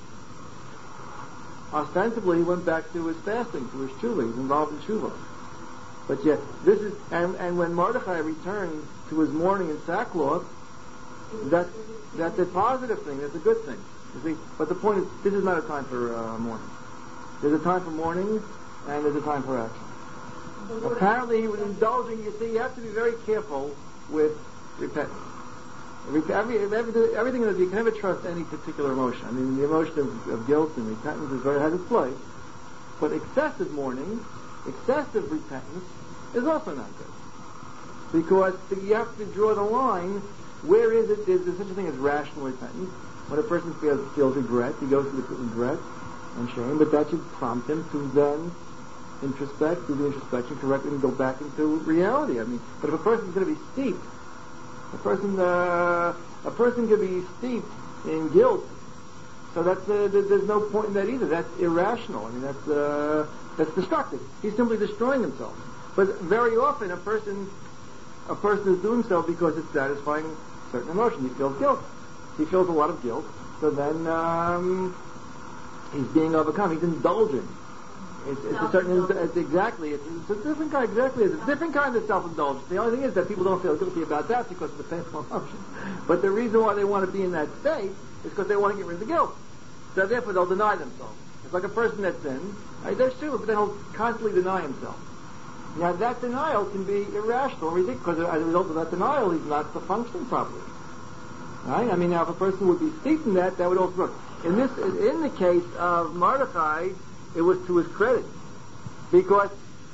Ostensibly, he went back to his fasting, to his tshuva. He's involved in tshuva. But yet, this is, and, and when Mordechai returned to his mourning in sackcloth, that, that's a positive thing, that's a good thing. You see? But the point is, this is not a time for uh, mourning. There's a time for mourning, and there's a time for action. Apparently, he was indulging. You see, you have to be very careful with repentance. Every, every, everything is, you can never trust any particular emotion. I mean, the emotion of, of guilt and repentance is very, has its place. But excessive mourning, excessive repentance, is also not good. Because you have to draw the line. Where is it? Is there such a thing as rational repentance? When a person feels, feels regret, he goes through regret and shame, but that should prompt him to then introspect, do the introspection, correct it, and go back into reality. I mean, but if a person's going to be steeped, a person, uh, a person can be steeped in guilt, so that's uh, there's no point in that either. That's irrational. I mean, that's uh, that's destructive. He's simply destroying himself. But very often, a person, a person is doing so because it's satisfying certain emotion. He feels guilt. He feels a lot of guilt. So then um, he's being overcome. He's indulging. It's, it's a certain, it's exactly, it's, it's a different kind, exactly, it's a different kind of self-indulgence. The only thing is that people don't feel guilty about that because of the painful emotion. But the reason why they want to be in that state is because they want to get rid of the guilt. So therefore they'll deny themselves. It's like a person that sins, right, that's true, but then he'll constantly deny himself. Now that denial can be irrational, ridiculous, because as a result of that denial, he's not functioning properly. Right? I mean, now if a person would be steeped in that, that would also work. In this, in the case of Mordechai, it was to his credit, because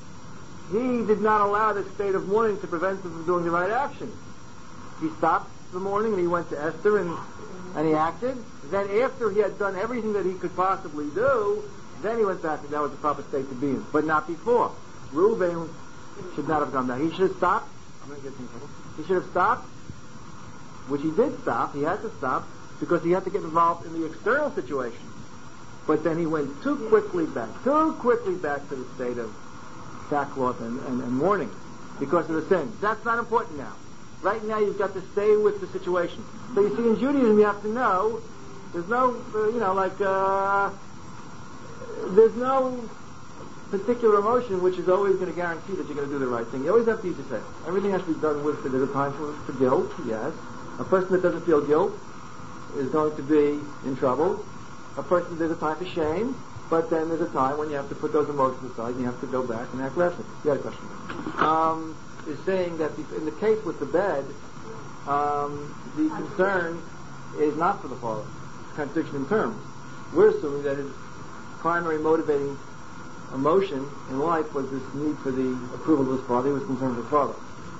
he did not allow this state of mourning to prevent him from doing the right action. He stopped the mourning and he went to Esther and, and he acted. Then after he had done everything that he could possibly do, then he went back and that was the proper state to be in, but not before. Reuben should not have done that. He should have stopped. I'm going to get in trouble. He should have stopped, which he did stop. He had to stop because he had to get involved in the external situation. But then he went too quickly back, too quickly back to the state of sackcloth and, and, and mourning because of the sin. That's not important now. Right now you've got to stay with the situation. So you see, in Judaism you have to know, there's no, uh, you know, like, uh, there's no particular emotion which is always going to guarantee that you're going to do the right thing. You always have to use your sense. Everything has to be done with, there's a time for, for guilt, yes. A person that doesn't feel guilt is going to be in trouble. A person, there's a time for shame, but then there's a time when you have to put those emotions aside and you have to go back and act rationally. You had a question. Um, is saying that the, in the case with the bed, um, the concern is not for the father. Contradiction in terms. We're assuming that his primary motivating emotion in life was this need for the approval of his father. He was concerned with his father.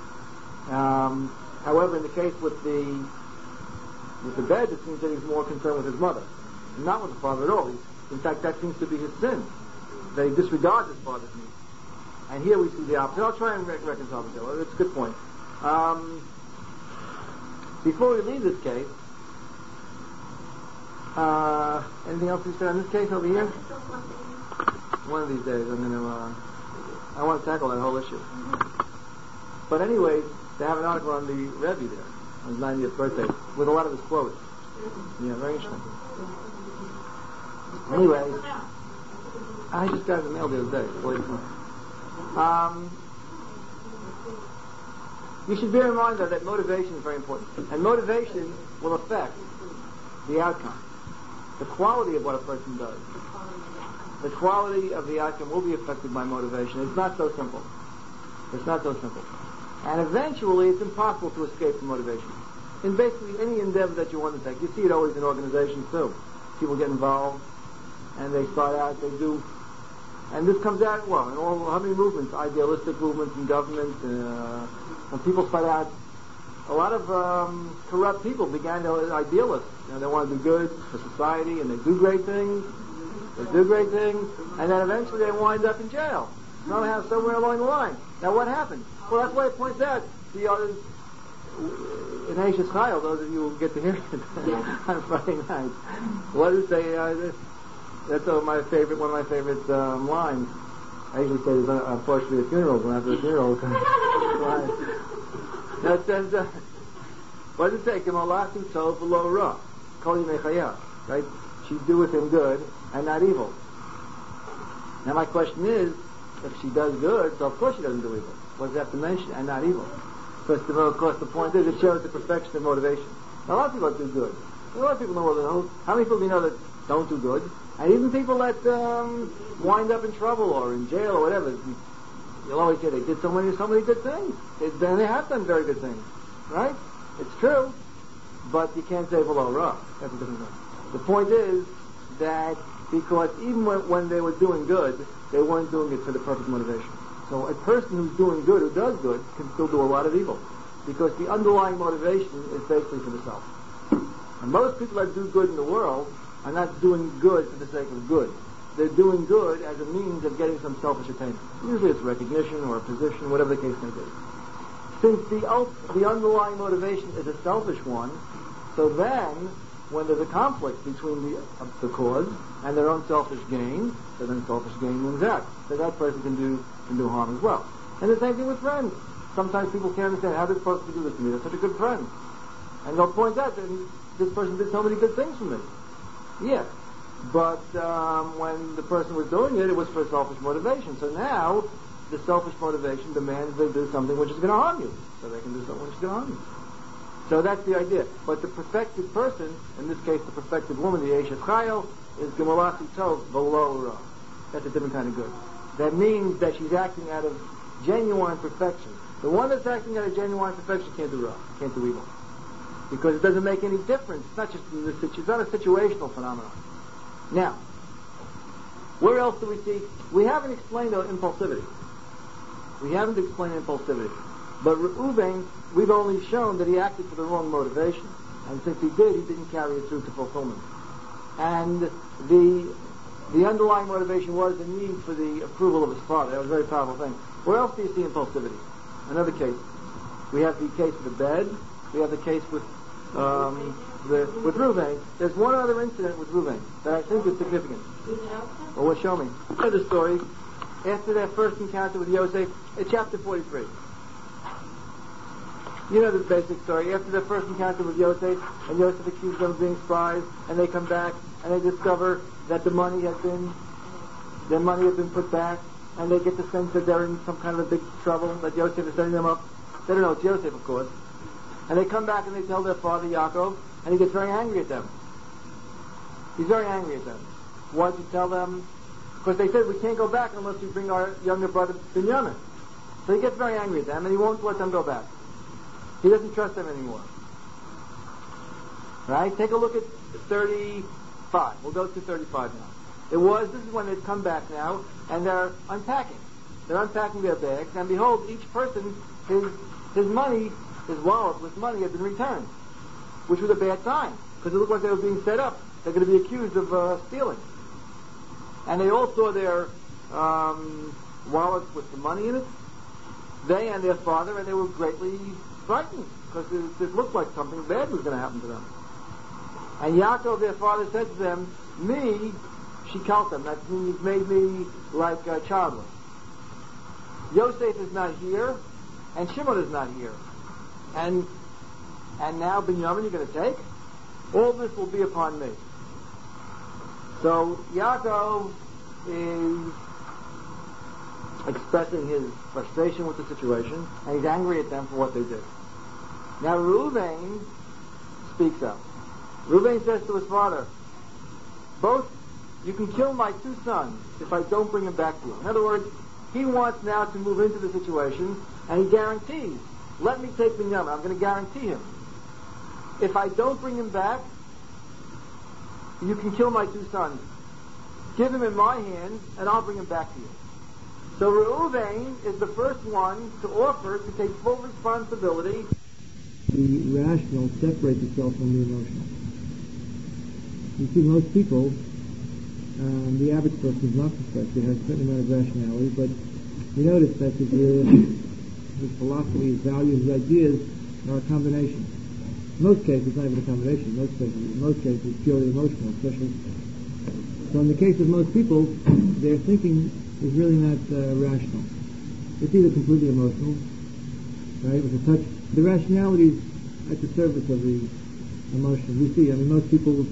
Um, however, in the case with the with the bed, it seems that he's more concerned with his mother. Not with the father at all. In fact, that seems to be his sin. That he disregards his father's needs. And here we see the opposite. I'll try and re- reconcile the two. It's a good point. Um, before we leave this case, uh, anything else to say on this case over here? One of these days I'm going to, uh, I want to tackle that whole issue. But anyway, they have an article on the Rebbe there, on his ninetieth birthday, with a lot of his quotes. Yeah, very interesting. Anyway, I just got the mail the other day. Um, you should bear in mind, though, that motivation is very important. And motivation will affect the outcome. The quality of what a person does. The quality of the outcome will be affected by motivation. It's not so simple. It's not so simple. And eventually, it's impossible to escape from motivation. In basically any endeavor that you undertake, you see it always in organizations, too. People get involved, and they start out, they do... And this comes out, well, in all, how many movements? Idealistic movements in government. Uh, when people start out, a lot of um, corrupt people began as idealists. You know, they want to do good for society, and they do great things. They do great things, and then eventually they wind up in jail. Somehow, somewhere along the line. Now, what happened? Well, that's why it points out the others in Eishes Chayil, those of you who get to hear it on Friday night. What is they? Uh, that's uh, my favorite. One of my favorite um, lines. I usually say this, uh, unfortunately, at funerals. When after a funeral, that says, uh, "What does it say? Kemalatu tov v'lo ra, kol yimei chayah." Right? She doeth him good and not evil. Now, my question is, if she does good, so of course she doesn't do evil. What does it have to mention? And not evil. First of all, of course, the point is it shows the perfection of motivation. Now, a lot of people do good. A lot of people know that don't. How many people do you know that don't do good? And even people that um, wind up in trouble or in jail or whatever, you'll always say they did so many, so many good things. They, they have done very good things, right? It's true, but you can't say below ra. That's a different thing. The point is that because even when, when they were doing good, they weren't doing it for the perfect motivation. So a person who's doing good, who does good, can still do a lot of evil. Because the underlying motivation is basically for the self. And most people that do good in the world are not doing good for the sake of good. They're doing good as a means of getting some selfish attainment. Usually it's recognition or a position, whatever the case may be. Since the, the underlying motivation is a selfish one, so then when there's a conflict between the, uh, the cause and their own selfish gain, so then selfish gain wins out. So that person can do can do harm as well. And the same thing with friends. Sometimes people can't understand how this person can do this to me. They're such a good friend. And they'll point out that this person did so many good things for me. Yes. But um, when the person was doing it, it was for selfish motivation. So now, the selfish motivation demands they do something which is going to harm you. So they can do something which is going to harm you. So that's the idea. But the perfected person, in this case the perfected woman, the Eishes Chayil, is Gemalati Tov v'lo ra. That's a different kind of good. That means that she's acting out of genuine perfection. The one that's acting out of genuine perfection can't do ra, can't do evil. Because it doesn't make any difference. It's not just in the situ- it's not a situational phenomenon. Now, where else do we see? We haven't explained though impulsivity. We haven't explained impulsivity. But Reuben, we've only shown that he acted for the wrong motivation. And since he did, he didn't carry it through to fulfillment. And the the underlying motivation was the need for the approval of his father. That was a very powerful thing. Where else do you see impulsivity? Another case. We have the case of the bed. We have the case with um, the, with Reuben. There's one other incident with Reuben that I think is significant. Well, what show me? You know the story. After their first encounter with Yosef, in chapter forty-three. You know the basic story. After their first encounter with Yosef, and Yosef accuses them of being spies, and they come back and they discover that the money has been, their money has been put back, and they get the sense that they're in some kind of a big trouble, that Yosef is setting them up. They don't know it's Yosef, of course. And they come back and they tell their father, Yaakov, and he gets very angry at them. He's very angry at them. Why did you tell them? Because they said, we can't go back unless you bring our younger brother, Binyamin. So he gets very angry at them, and he won't let them go back. He doesn't trust them anymore. Right? Take a look at thirty-five. We'll go to thirty-five now. It was, this is when they've come back now, and they're unpacking. They're unpacking their bags, and behold, each person, his his money, his wallet with money had been returned, which was a bad sign, because it looked like they were being set up. They're going to be accused of uh, stealing. And they all saw their um, wallets with the money in it, they and their father, and they were greatly frightened, because it, it looked like something bad was going to happen to them. And Yaakov, their father, said to them, me, shikaltem, that means you've made me like uh, childless. Yosef is not here, and Shimon is not here. And and now Binyamin you're going to take? All this will be upon me. So Yaakov is expressing his frustration with the situation, and he's angry at them for what they did. Now Reuven speaks up. Reuven says to his father, both, you can kill my two sons if I don't bring them back to you. In other words, he wants now to move into the situation, and he guarantees, let me take Binyamin. I'm going to guarantee him. If I don't bring him back, you can kill my two sons. Give him in my hands, and I'll bring him back to you. So Reuven is the first one to offer to take full responsibility. The rational separates itself from the emotional. You see, most people, um, the average person is not perspective, has a certain amount of rationality, but you notice that his, uh, his philosophy, his values, his ideas are a combination. In most cases, not even a combination. In most cases, in most cases, it's purely emotional, especially. So in the case of most people, their thinking is really not uh, rational. It's either completely emotional, right, with a touch. The rationality is at the service of the emotion. You see, I mean, most people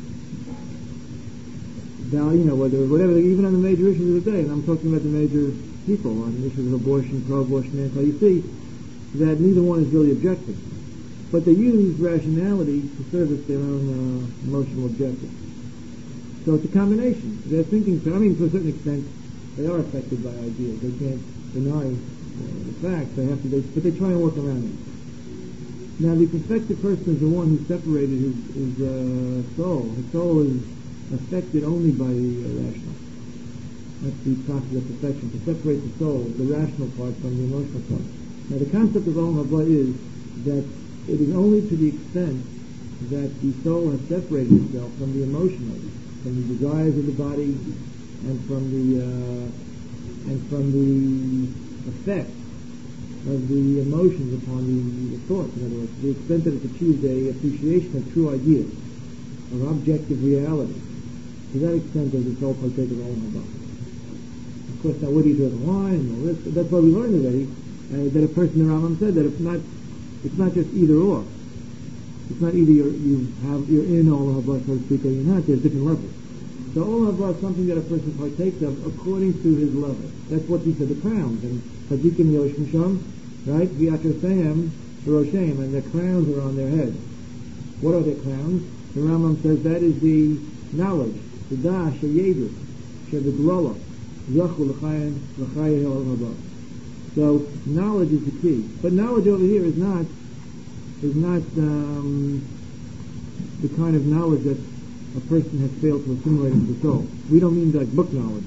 value, you know, whether, whatever, even on the major issues of the day, and I'm talking about the major people, on the issues of abortion, pro-abortion, anti, you see that neither one is really objective. But they use rationality to service their own uh, emotional objectives. So it's a combination. They're thinking, I mean, to a certain extent, they are affected by ideas. They can't deny uh, the facts. They have to, they, but they try and work around it. Now, the perfected person is the one who separated his, his uh, soul. His soul is affected only by the uh, rational. That's the process of perfection, to separate the soul, the rational part, from the emotional part. Now, the concept of Olam Haba is that it is only to the extent that the soul has separated itself from the emotional, from the desires of the body, and from the uh, and from the effect of the emotions upon the, the thoughts. In other words, to the extent that it's achieved a appreciation of true ideas, of objective reality. To that extent, does the soul partake of Olam Haba. Of course, now what do you do with wine and all this? That's why we learned already uh, that a person, the Rambam said, that it's not it's not just either or. It's not either you're, you have you're in Olam Haba, so to speak, or you're not. There's different levels. So Olam Haba is something that a person partakes of according to his level. That's what he said, the crowns. And Tzadikim Yoshim Sham, right? V'yatraseihem Roshem, and the crowns are on their heads. What are the crowns? The Rambam says that is the knowledge, the da, sheyedu, shebeglola, yachu l'chayin, l'chayin Olam Haba. So knowledge is the key. But knowledge over here is not is not um, the kind of knowledge that a person has failed to assimilate into the soul. We don't mean like book knowledge.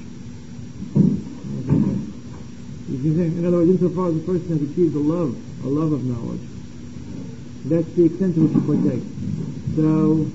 In other words, insofar as a person has achieved a love, a love of knowledge, that's the extent to which he partakes. So,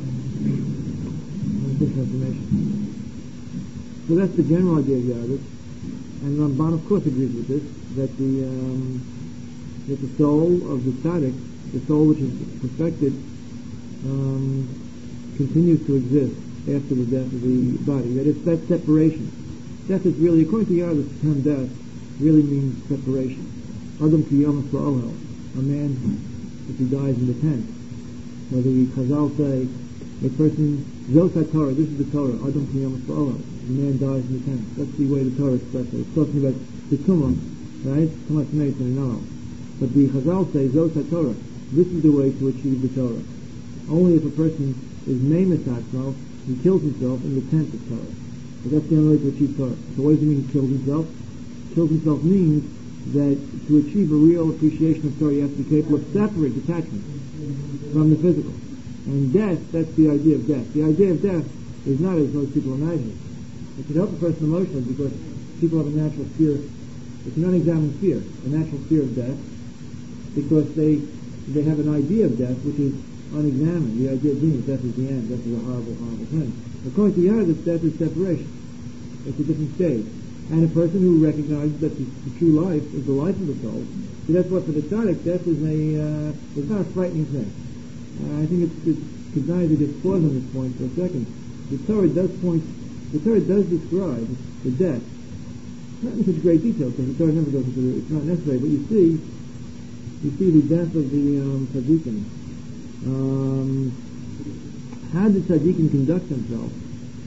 information. So that's the general idea of Yadus. And Ramban, of course, agrees with this, that the um, that the soul of the tzaddik, the soul which is perfected, um, continues to exist after the death of the body. That it's that separation. Death is really, according to Yadus, the term death really means separation. Adam ki yomas la'ohel, a man, if he dies in the tent. So the Chazal say, a person, Zos HaTorah, this is the Torah, Adam ki yomas la'ohel, a man dies in the tent. That's the way the Torah expresses it. It's talking about the Tumah, right? Tumas Meis and Inal. But the Chazal say, Zos HaTorah, this is the way to achieve the Torah. Only if a person is Memes Atzmo, he kills himself in the tent of Torah. So that's the only way to achieve Torah. So what does it mean he kills himself? Kills himself means that to achieve a real appreciation of Torah, you have to be capable of separate detachment from the physical. And death, that's the idea of death. The idea of death is not as most people imagine it. It can help a person emotionally because people have a natural fear. It's an unexamined fear, a natural fear of death, because they they have an idea of death which is unexamined. The idea being that death is the end, death is a horrible, horrible thing. According to Yadus, death is separation. It's a different stage. And a person who recognizes that the, the true life is the life of the soul, so that's what for the tzaddik, death is a uh, it's not a frightening thing. Uh, I think it's it's Kedai to just pause on this point for a second. The Torah does point, the Torah does describe the death, not in such great detail because the Torah never goes into it. It's not necessary, but you see, you see the death of the um, tzaddikim. Um, how did tzaddikim conduct themselves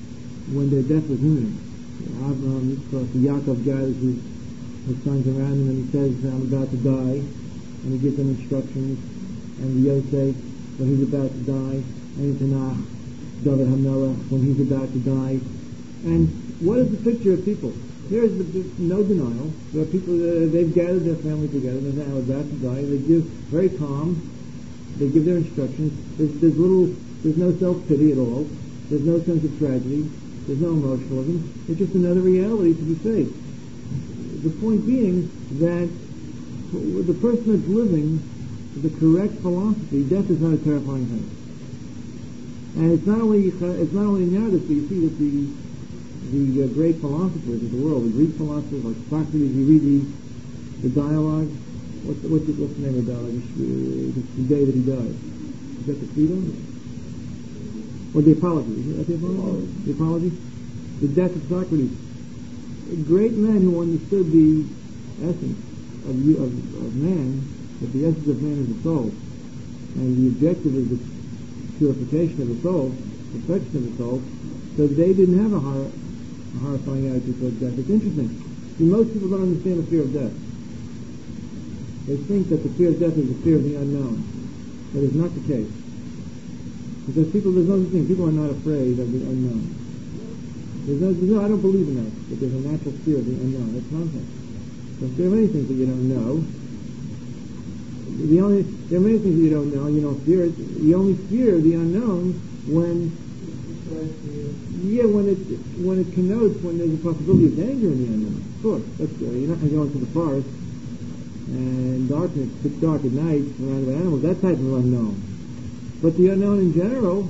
when their death was imminent. Abraham, Yitzchak, Yaakov gathers his, his sons around him and he says, I'm about to die, and he gives them instructions, and Yosef, when he's about to die, and Tanakh, David HaMelech, when he's about to die. And what is the picture of people? There's the, no denial. There are people, uh, they've gathered their family together, they're now about to die, they give very calm, they give their instructions, there's, there's little, there's no self-pity at all, there's no sense of tragedy, there's no emotionalism, it's just another reality to be faced. The point being that the person that's living the correct philosophy, death is not a terrifying thing. And it's not only it's not only in Yadus, but you see that the the uh, great philosophers of the world, the Greek philosophers like Socrates, you read the the dialogue. What's the, what's the, what's the name of the dialogue? It's the day that he died. Is that the Phaedo? Or the Apology? Is that the Apology? The Apology? The death of Socrates. A great man who understood the essence of you of, of man, that the essence of man is the soul, and the objective is the purification of the soul, perfection of the soul. So they didn't have a, horror, a horrifying attitude towards death. It's interesting. See, most people don't understand the fear of death. They think that the fear of death is the fear of the unknown. That is not the case. Because people, there's no such thing. People are not afraid of the unknown. There's no, there's no, I don't believe in that. That there's a natural fear of the unknown. That's nonsense. Because there are many things that you don't know. The only there are many things that you don't know. You don't fear it. You only fear the unknown when. Yeah, when it when it connotes when there's a possibility of danger in the unknown. Of course, that's uh, you're not going to go into the forest and darkness, pitch dark at night, surrounded by animals. That type of unknown. But the unknown in general,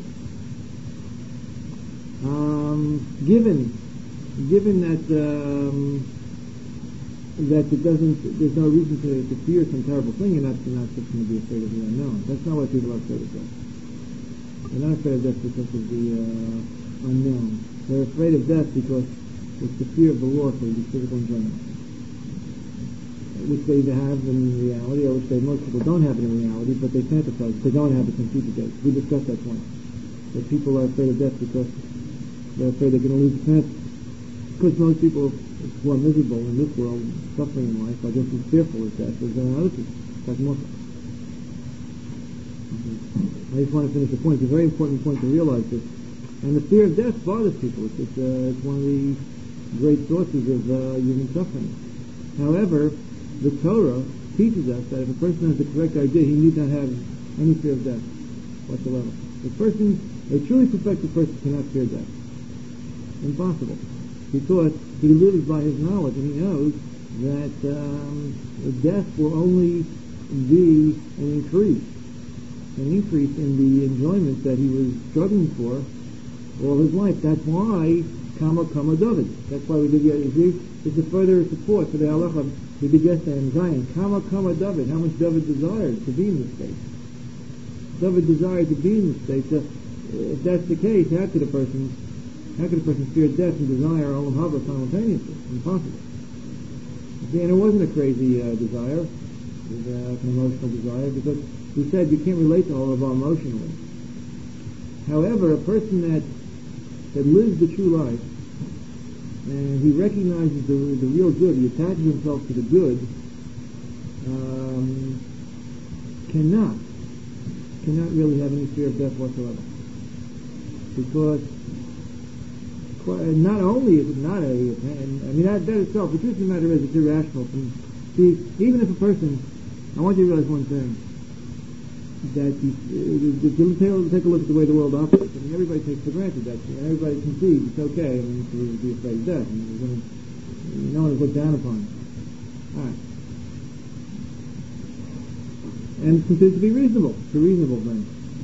um, given given that um, that it doesn't, there's no reason to, to fear some terrible thing. You're not you're not just going to be afraid of the unknown. That's not why people are afraid of death. They're not afraid of death because of the uh, unknown. They're afraid of death because it's the fear of the law for the physical enjoyment, which they either have in reality or which they, most people don't have it in reality, but they fantasize. They don't have it in future days. We discussed that point. That people are afraid of death because they're afraid they're going to lose the chance. Because most people who are miserable in this world, suffering in life, are just as fearful as death as there are other people, like Muslims. I just want to finish the point. It's a very important point to realize this. And the fear of death bothers people. It's, it's, uh, it's one of the great sources of uh, human suffering. However, the Torah teaches us that if a person has the correct idea, he need not have any fear of death whatsoever. The person, a truly perfected person cannot fear death. Impossible. Because he lives by his knowledge and he knows that um, death will only be an increase, an increase in the enjoyment that he was struggling for all his life. That's why Kama Kama David. That's why we did the other. It's a further support for the halacha. We did yesterday in Zion. Kama Kama David. How much David desired to be in the state. David desired to be in the state. So if that's the case, how could a person, how could a person fear death and desire Olam Haba simultaneously? Impossible. See, and it wasn't a crazy uh, desire. It was uh, an emotional desire because we said you can't relate to Olam Haba emotionally. However, a person that that lives the true life, and he recognizes the, the real good, he attaches himself to the good, um, cannot, cannot really have any fear of death whatsoever. Because not only is it not a, I mean, that, that itself, the truth of the matter is it's irrational. See, even if a person, I want you to realize one thing, that you, if you take, take a look at the way the world operates, I mean, everybody takes for granted that everybody concedes it's okay, I mean, to be afraid of death. I mean, gonna, no one is looked down upon. All right. And it's considered to be reasonable. It's a reasonable thing.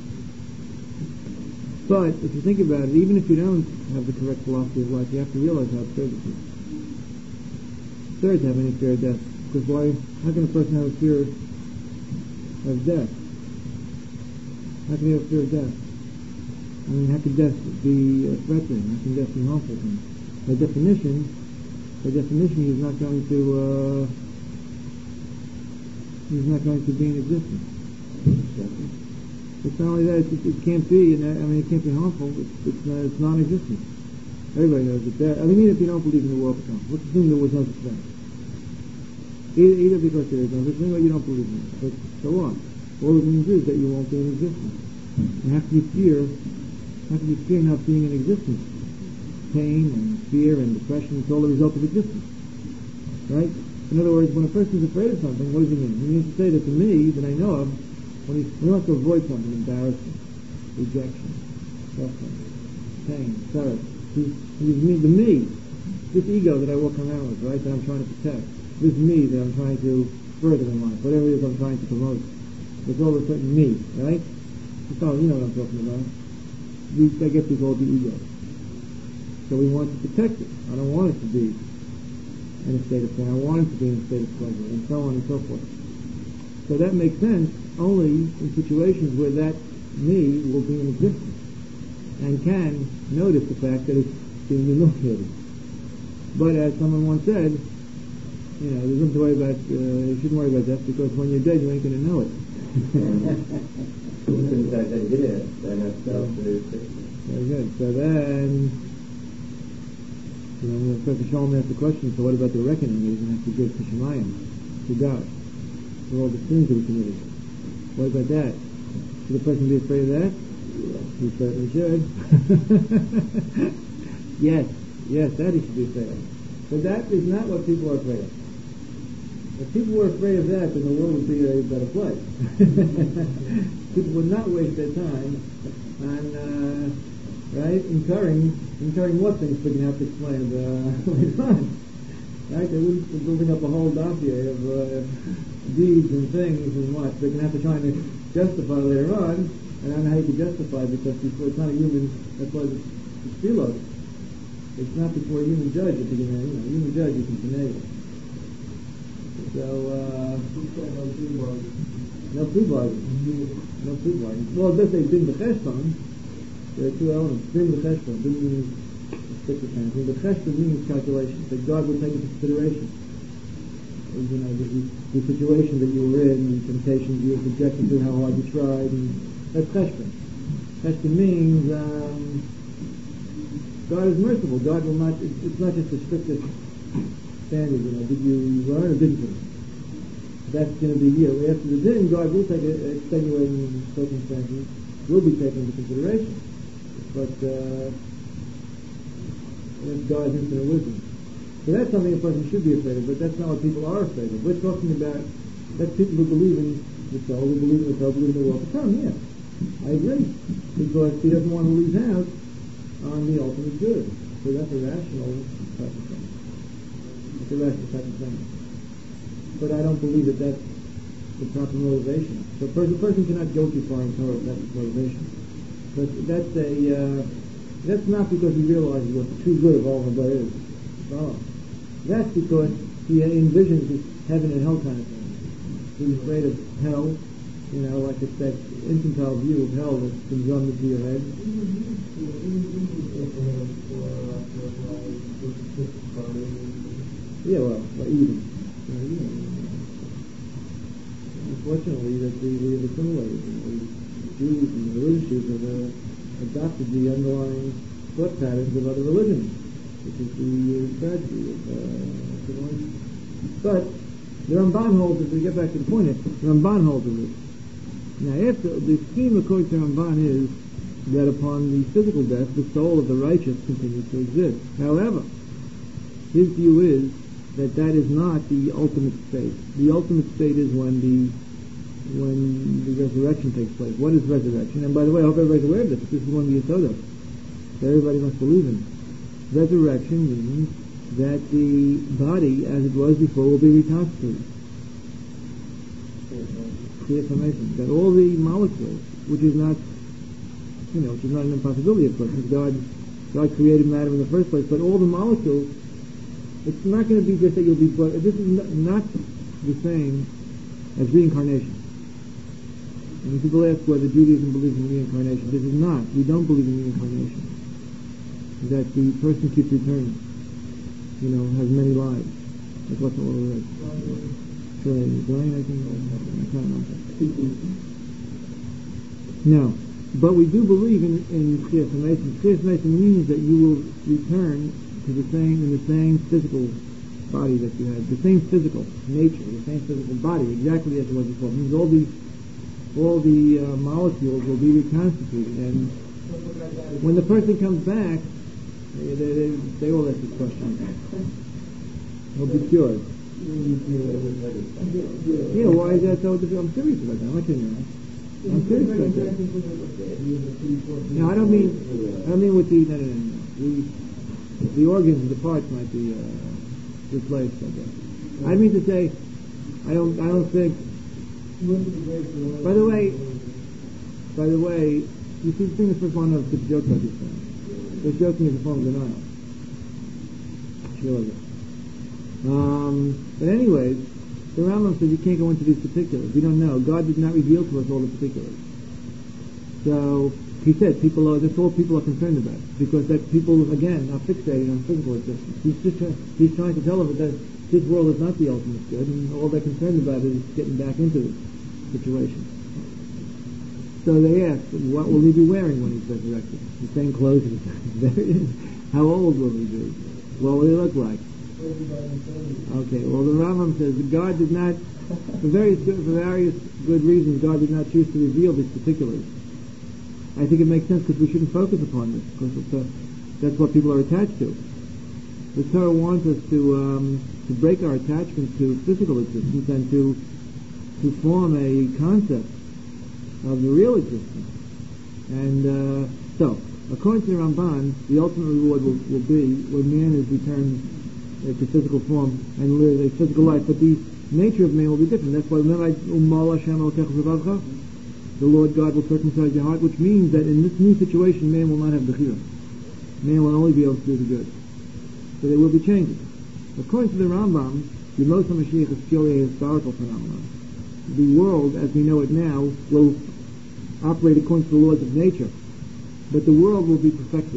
But if you think about it, even if you don't have the correct philosophy of life, you have to realize how absurd it is. It's absurd to have any fear of death. Because why? How can a person have a fear of death? How can you have fear of death? I mean, how can death be uh, threatening? How can death be harmful to him? By definition, by definition, he's not going to, uh, he's not going to be in existence. It's not only that, it, it can't be, and I mean, it can't be harmful, it's, it's, uh, it's non-existent. Everybody knows that there, I mean, even if you don't believe in the world to come, let's assume there was no such thing. Either, either because there is no such thing or you don't believe in it. But so on. All it means is that you won't be in existence. And how can you fear, how can you fear not being in existence? Pain and fear and depression, it's all the result of existence. Right? In other words, when a person is afraid of something, what does he mean? He means to say that to me, that I know of, when he, when he wants to avoid something, embarrassment, rejection, suffering, pain, sorrow, he, he's me, the me, this ego that I walk around with, right, that I'm trying to protect, this me that I'm trying to further in life, whatever it is I'm trying to promote, it's all a certain me, right? So you know what I'm talking about. We, I guess we call it the ego. So we want to protect it. I don't want it to be in a state of pain. I want it to be in a state of pleasure, and so on and so forth. So that makes sense only in situations where that me will be in existence and can notice the fact that it's being enunciated. But as someone once said, you know, there's nothing to worry about, uh, you shouldn't worry about that because when you're dead you ain't going to know it. Very good. So then, you know, Professor Shalom asked the question, so what about the reckoning that he's going to have to give to Shemayim, to God, for all the sins that he committed? What about that? Should a person be afraid of that? He certainly should. Yes, yes, that he should be afraid of. But that is not what people are afraid of. If people were afraid of that, then the world would be a better place. People would not waste their time on, uh, right, incurring, incurring what things we're going to have to explain uh, later on. Right? They wouldn't be building up a whole dossier of uh, deeds and things and what they're going to have to try to justify later on. And I don't know how you can justify because before it's not a human, that's why it's, it's philos. It's not before a human judge that you're going to, you know, a human judge you can enable. So, uh, no plea bargain. No plea bargain. Well, let's say bin b'cheshbon. There are two elements. Bin b'cheshbon. Bin means stick with anything. But cheshbon means calculation. That God will take into consideration. You know, the, the situation that you were in, the temptations you were subjected to, how hard you tried, and that's cheshbon. Cheshbon means um, God is merciful. God will not. It's, it's not just the strictest standard. You know, did you learn or didn't you? That's going to be you. After the din, God will take extenuating circumstances, will be taken into consideration. But uh, that's God's infinite wisdom. So that's something a person should be afraid of, but that's not what people are afraid of. We're talking about, that's people who believe in the soul, who believe in the soul, believe in the world to come, yeah. I agree. Because he doesn't want to lose out on the ultimate good. So that's a rational type of thing. It's a rational type of thing. But I don't believe that that's the proper motivation. So a person, person cannot go too far in Torah if that's his motivation. But that's a, uh, that's not because he realizes what the true good of all Haba is. Oh. That's because he envisions this heaven and hell kind of thing. He's afraid of hell, you know, like it's that infantile view of hell that's been drummed into your head. Yeah, well, well even. You know, even. Unfortunately, that we, we have assimilated. The Jews and the religious Jews have uh, adopted the underlying thought patterns of other religions, which is the uh, tragedy of uh, But the Ramban holds, if we get back to the point here, the Ramban holds of this. Now, after the scheme according to Ramban is that upon the physical death, the soul of the righteous continues to exist. However, his view is that that is not the ultimate state. The ultimate state is when the when the resurrection takes place. What is resurrection? And by the way, I hope everybody's aware of this. This is one of the Yesodot that everybody must believe in. Resurrection means that the body, as it was before, will be reconstituted. The information that all the molecules, which is not, you know, which is not an impossibility, of course, because God, God created matter in the first place, but all the molecules, it's not going to be just that you'll be brought. This is not the same as reincarnation. And people ask whether Judaism believes in reincarnation. This is not. We don't believe in reincarnation. That the person keeps returning. You know, has many lives. That's what's all it is. So, Brian, I think, I can't remember. No. but we do believe in in Chiyas Mason. Chiyas Mason means that you will return to the same in the same physical body that you had, the same physical nature, the same physical body, exactly as it was before. It means all the all the uh, molecules will be reconstituted, and when the person comes back, they, they, they, they all ask this question. Will be cured. Yeah, why is that so difficult? I'm serious about that. I'm not kidding around. I'm serious about that. No, I don't mean, I don't mean with the, no, no, no, no. The, the organs and the parts might be uh, replaced, I guess. I mean to say, I don't, I don't think. By the way, by the way, you see, the thing is, first one of the joke about this thing. This joking is a form of denial. Sure. Um, but anyways, the Rambam says you can't go into these particulars. We don't know. God did not reveal to us all the particulars. So he said, people are, that's all people are concerned about, because that people again are fixated on physical existence. He's just trying, he's trying to tell them that this world is not the ultimate good, and all they're concerned about is getting back into this situation. So they ask, what will he be wearing when he's resurrected? The same clothes. How old will he be? What will he look like? Okay, well the Rambam says that God did not, for various, for various good reasons, God did not choose to reveal these particulars. I think it makes sense because we shouldn't focus upon this, because it's a, that's what people are attached to. The Torah wants us to um, to break our attachment to physical existence and to to form a concept of the real existence. And uh, so, according to the Ramban, the ultimate reward will, will be when man is returned uh, to physical form and live a physical life. But the nature of man will be different. That's why the Lord God will circumcise your heart, which means that in this new situation, man will not have bechira. Man will only be able to do the good. So there will be changes. According to the Rambam, the Yemos HaMashiach is purely a historical phenomenon. The world, as we know it now, will operate according to the laws of nature, but the world will be perfected.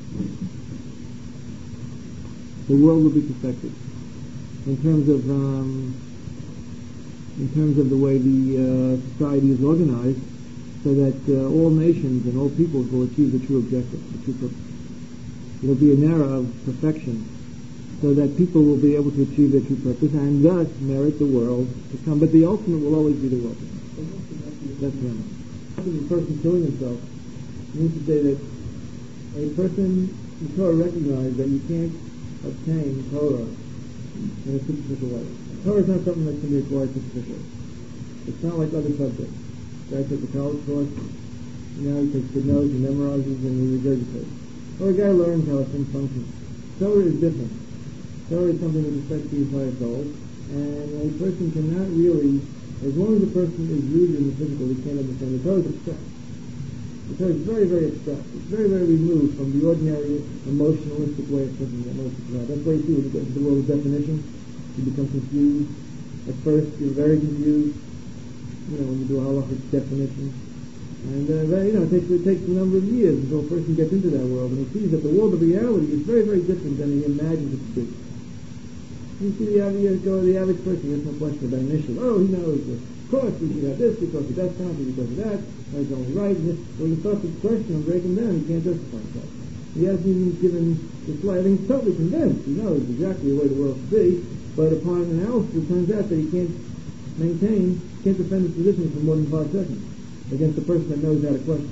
The world will be perfected in terms of um, in terms of the way the uh, society is organized, so that uh, all nations and all peoples will achieve the true objective, the true purpose. It will be an era of perfection, so that people will be able to achieve their true purpose and thus merit the world to come. But the ultimate will always be the world to come. That's right. The person killing himself means to say that a person, the Torah recognizes that you can't obtain Torah in a superficial way. Torah is not something that can be acquired superficially. It's not like other subjects. Guy took a college course, you know, he takes good notes, he memorizes, and he regurgitates. Or a guy learns how a thing functions. Torah is different. Torah is something that affects the entire soul, and a person cannot really, as long as the person is rooted in the physical, he can't understand. The Torah is abstract. The Torah is very, very abstract. It's very, very removed from the ordinary emotionalistic way of thinking that most people have. That's why you see when you get into the world of definitions, you become confused. At first, you're very confused, you know, when you do a halachic definition. And, uh, you know, it takes, it takes a number of years until a person gets into that world, and he sees that the world of reality is very, very different than he imagines it to be. You see, the average, go, the average person, there's no question about an issue. Oh, he knows, of course, we should have this, because of that country, because of that, and it's only right. And this. When he starts to question and break him down, he can't justify himself. He hasn't even given the slight, I think he's totally convinced. He knows exactly the way the world should be, but upon analysis, it turns out that he can't maintain, can't defend his position for more than five seconds against the person that knows how to question.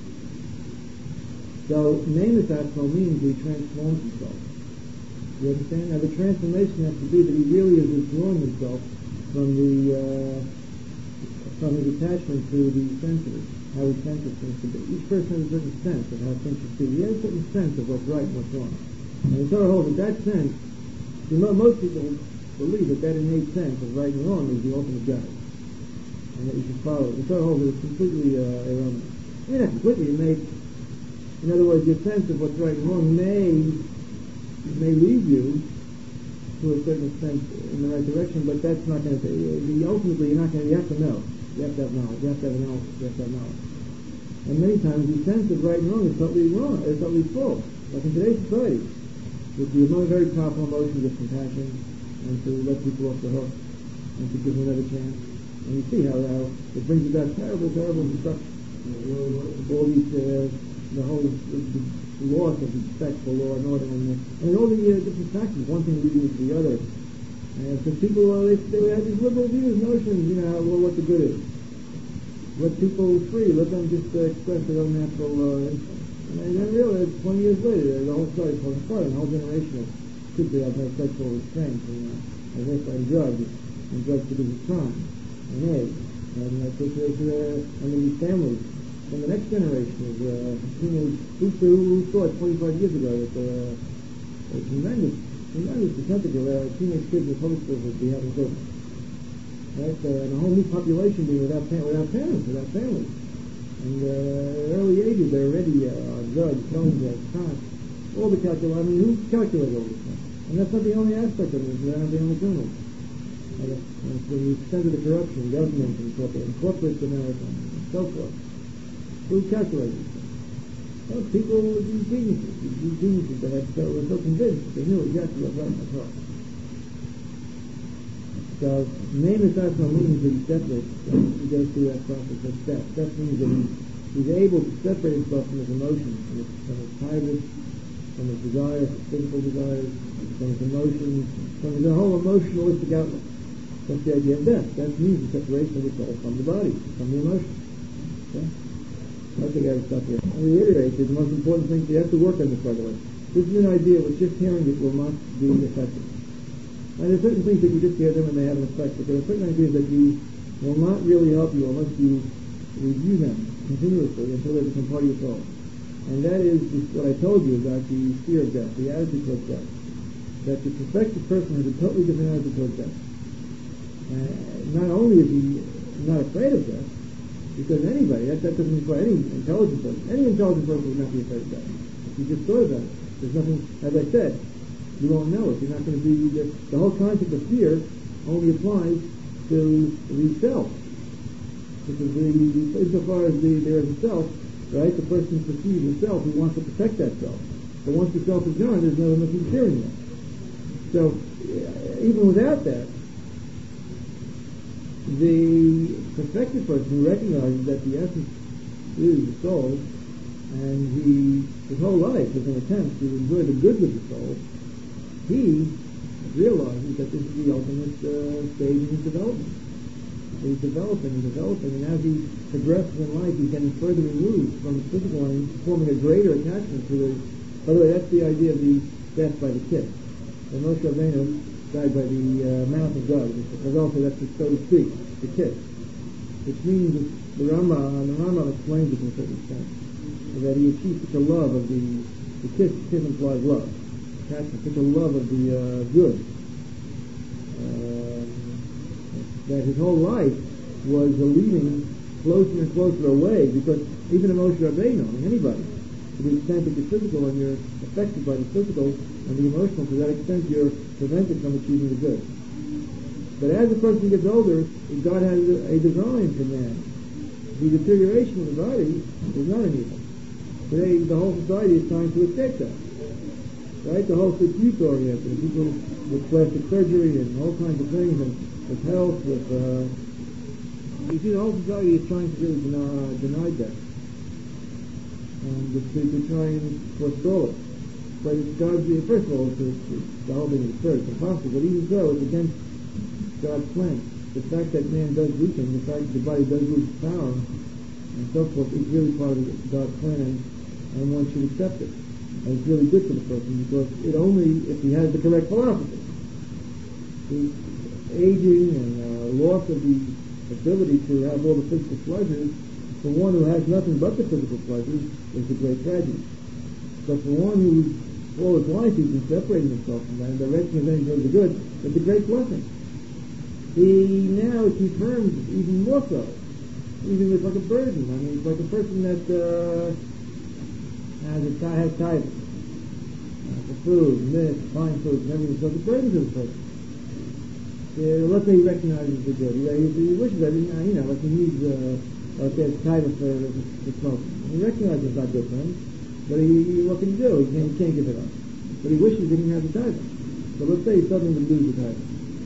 So, Nemus Atzmo means he transforms himself. You understand? Now the transformation has to be that he really is withdrawing himself from the uh, from his attachment to the senses, how he senses things to be. Each person has a certain sense of how things should be. He has a certain sense of what's right and what's wrong. And the Torah holds that that sense, you know, most people believe that that innate sense of right and wrong is the ultimate guide, and that you should follow it. The Torah holds that it's completely uh, erroneous. I mean, not completely innate. In other words, your sense of what's right and wrong may may lead you to a certain extent in the right direction, but that's not going to say, ultimately you're not going to, you have to know. You have to have knowledge. You have to have analysis. You have to have knowledge. And many times the sense of right and wrong is totally wrong, is totally full. Like in today's society, with the very powerful emotions of compassion, and to let people off the hook, and to give them another chance. And you see how, how it brings about terrible, terrible destruction. know, all these, uh, the whole the, the loss of respect for law and order, and, uh, and all the uh, different factors, one thing leading to the other. And so people, uh, they, they have these liberal views, notions, you know, well, what the good is. Let people free, let them just uh, express their own natural uh, instinct. And then realize twenty years later, the whole story falling apart, and the whole generation of kids that have no sexual restraint, and uh, are raped by drugs, and drugs because of crime, and AIDS, and uh, take care of uh, and these families. And the next generation of uh, teenage, who, who saw it twenty-five years ago, that uh, a tremendous, tremendous percentage of uh, teenage kids in the public schools would be having children. Right? Uh, and a whole new population being without, without parents, without families. And uh, early ages, they're already uh, on drugs, phones, uh, crack, all the calculations. I mean, who calculated all this stuff? And that's not the only aspect of it. They're not the only criminals. And it's the extent of the corruption, government, and corporate, and corporate America, and so forth. Who calculated this stuff? Well, people, these geniuses, these geniuses that had so, were so convinced, they knew exactly what right was wrong. So, name is not no means that he separates himself. He goes through that process of step. That means that he, he's able to separate himself from his emotions, from his, from his tigers, from his desires, his physical desires, from his emotions, from his whole emotionalistic outlook. That's the idea of death. That means the separation of the soul from the body, from the emotions. Okay? I think I have to stop here. I reiterate that the most important thing, you have to work on this, by the way. This is an idea which just hearing it will not be effective. And there are certain things that you just hear them and they have an effect, but there are certain ideas that you will not really help you unless you review them continuously until they become part of your soul. And that is just what I told you about the fear of death, the attitude towards death. That the perfected person has a totally different attitude towards death. Uh, not only is he not afraid of death, because anybody, that, that doesn't mean for any intelligent person, any intelligent person would not be afraid of death. If you just thought about it, there's nothing, as I said, you won't know it. You're not going to be, the, the whole concept of fear only applies to the self. Because the, insofar as the, there is a self, right, the person perceives the self, he wants to protect that self. But once the self is gone, there's no nothing fearing that. So, uh, even without that, the perfected person who recognizes that the essence is the soul, and he, his whole life is an attempt to enjoy the goods of the soul, he realizes that this is the ultimate uh, stage in his development. So he's developing and developing, and as he progresses in life, he's getting further removed from the physical and forming a greater attachment to the... By the way, that's the idea of the death by the kiss. So Moshe Rabbeinu died by the uh, mouth of God, because also that's the, so to speak, the kiss. Which means that the Rambam, the Rambam explains it to a certain extent, that he achieved such a love of the... The kiss, kiss implies love. Attachment, such a love of the uh, good, uh, that his whole life was uh, leading closer and closer away, because even a Moshe Rabbeinu, anybody, to the extent that you're physical and you're affected by the physical and the emotional, to that extent you're prevented from achieving the good. But as the person gets older, God has a, a design for man. The deterioration of the body is not an evil. Today, the whole society is trying to escape that. Right? The whole youth oriented, people with plastic surgery and all kinds of things, and with health, with, uh, you see the whole society is trying to really deny, deny death. And to, to try and forestall it. But it's God's, first of all, it's, it's, the whole thing is absurd, it's impossible, but even so, it's against God's plan. The fact that man does weaken, the fact that the body does lose power, and so forth, is really part of God's plan, and, and one should accept it. And it's really good for the person, because it only, if he has the correct philosophy. The aging and uh, loss of the ability to have all the physical pleasures, for one who has nothing but the physical pleasures, is a great tragedy. But for one who, all his life, he's been separating himself from that, and directing his energy towards the good, it's a great blessing. He now confirms even more so. Even it's like a burden. I mean, it's like a person that uh, has a has titles. Uh, for food, mist, fine food, and everything. So it's a burden to the person. Uh, let's say he recognizes the good. He, he, he wishes that, you know, like he needs, uh, let's say it's title for, for smoking. He recognizes it's not good for him, but he, what can he do? He can't, he can't give it up. But he wishes he didn't have the title. So let's say he suddenly would lose the title.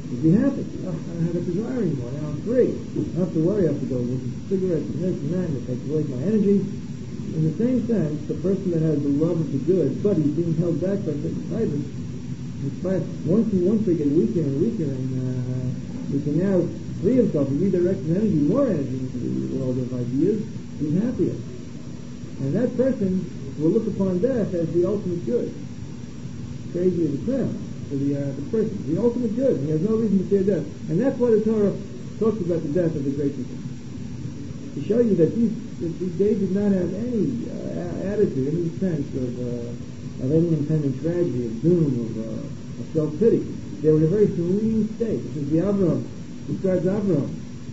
He'd be happy. Oh, I don't have a desire anymore. Now I'm free. I don't have to worry. I have to go with cigarettes and this and that. It takes away my energy. In the same sense, the person that has the love of the good, but he's being held back by certain fibers, once he, once they get weaker and weaker, and uh, he can now free himself and redirect his energy, more energy into the world of ideas, he's happier. And that person will look upon death as the ultimate good. Crazy as it sounds for the, uh, the person. The ultimate good. He has no reason to fear death. And that's why the Torah talks about the death of the great people. To show you that these, that they did not have any uh, attitude, any sense of, uh, of any impending tragedy, of doom, of, uh, of self-pity. They were in a very serene state. This is the Avraham. Describes Avraham.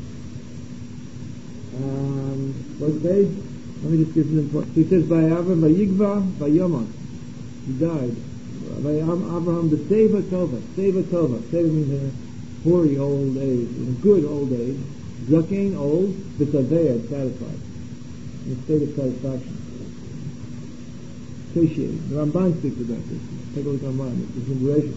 Um, what page? Let me just give you the He says, by Avraham, by Yigva, by Yomah. He died. By Avraham, the Seva Tova. Seva Tova. Seva means a hoary old age, in a good old age. Zakein, old, B'taveh, satisfied. In a state of satisfaction. Satiated. The Ramban speaks about this. Take a look at Ramban. It's liberation.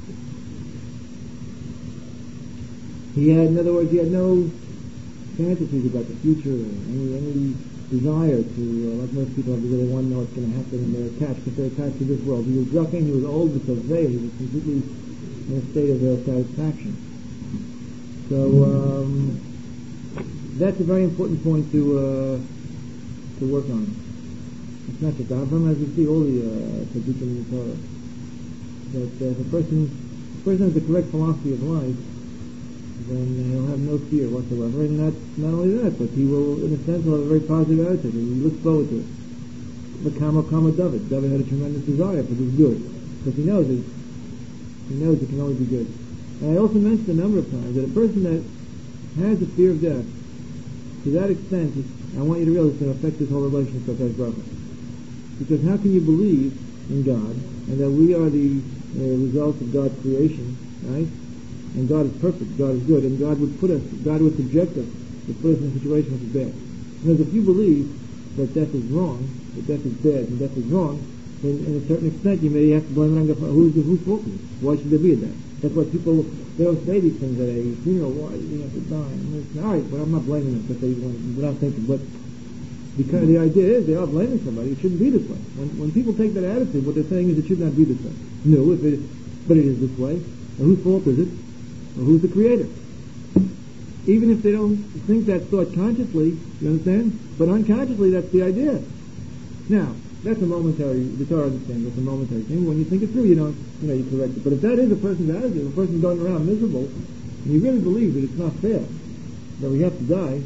He had, in other words, he had no fantasies about the future, or any, any desire to, uh, like most people have, they want to know what's going to happen, and they're attached, because they're attached to this world. He was Zakein, he was old, B'taveh, he was completely in a state of uh, satisfaction. So, um, that's a very important point to uh, to work on. It's not just Avraham, as we see all the tzaddikim uh, in the Torah. That uh, if a person, if a person has the correct philosophy of life, then he'll have no fear whatsoever. And not not only that, but he will, in a sense, will have a very positive attitude. And he looks forward to it. But Kama Kama David, David had a tremendous desire for this good, because he knows it. He knows it can only be good. And I also mentioned a number of times that a person that has a fear of death, to that extent, I want you to realize it's going to affect this whole relationship with Hakadosh Baruch Hu. Because how can you believe in God, and that we are the uh, result of God's creation, right? And God is perfect, God is good, and God would put us, God would subject us to put us in a situation which is bad. Because if you believe that death is wrong, that death is bad, and death is wrong, then in a certain extent you may have to blame it on God. Who's the whose fault is it? Why should there be a death? That's why people, they don't say these things at a funeral. Why do you have to die? And it's, all right, but I'm not blaming them because they want to, without thinking. But because the idea is they are blaming somebody. It shouldn't be this way. When when people take that attitude, what they're saying is it should not be this way. No, if it, but it is this way. And whose fault is it? Or who's the creator? Even if they don't think that thought consciously, you understand? But unconsciously, that's the idea. Now, that's a momentary, the Torah understands, that's a momentary thing. When you think it through, you don't, you know, you correct it. But if that is a person's attitude, a person going around miserable, and you really believe that it's not fair, that we have to die,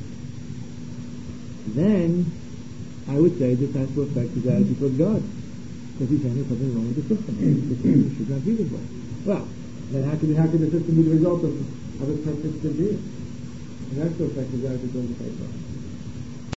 then I would say this has to affect his attitude towards God. Because he's saying there's something wrong with the system. The system should not be this way. Well, then how could, how could the system be the result of, of a perfect being? And that's to affect his attitude towards the faith.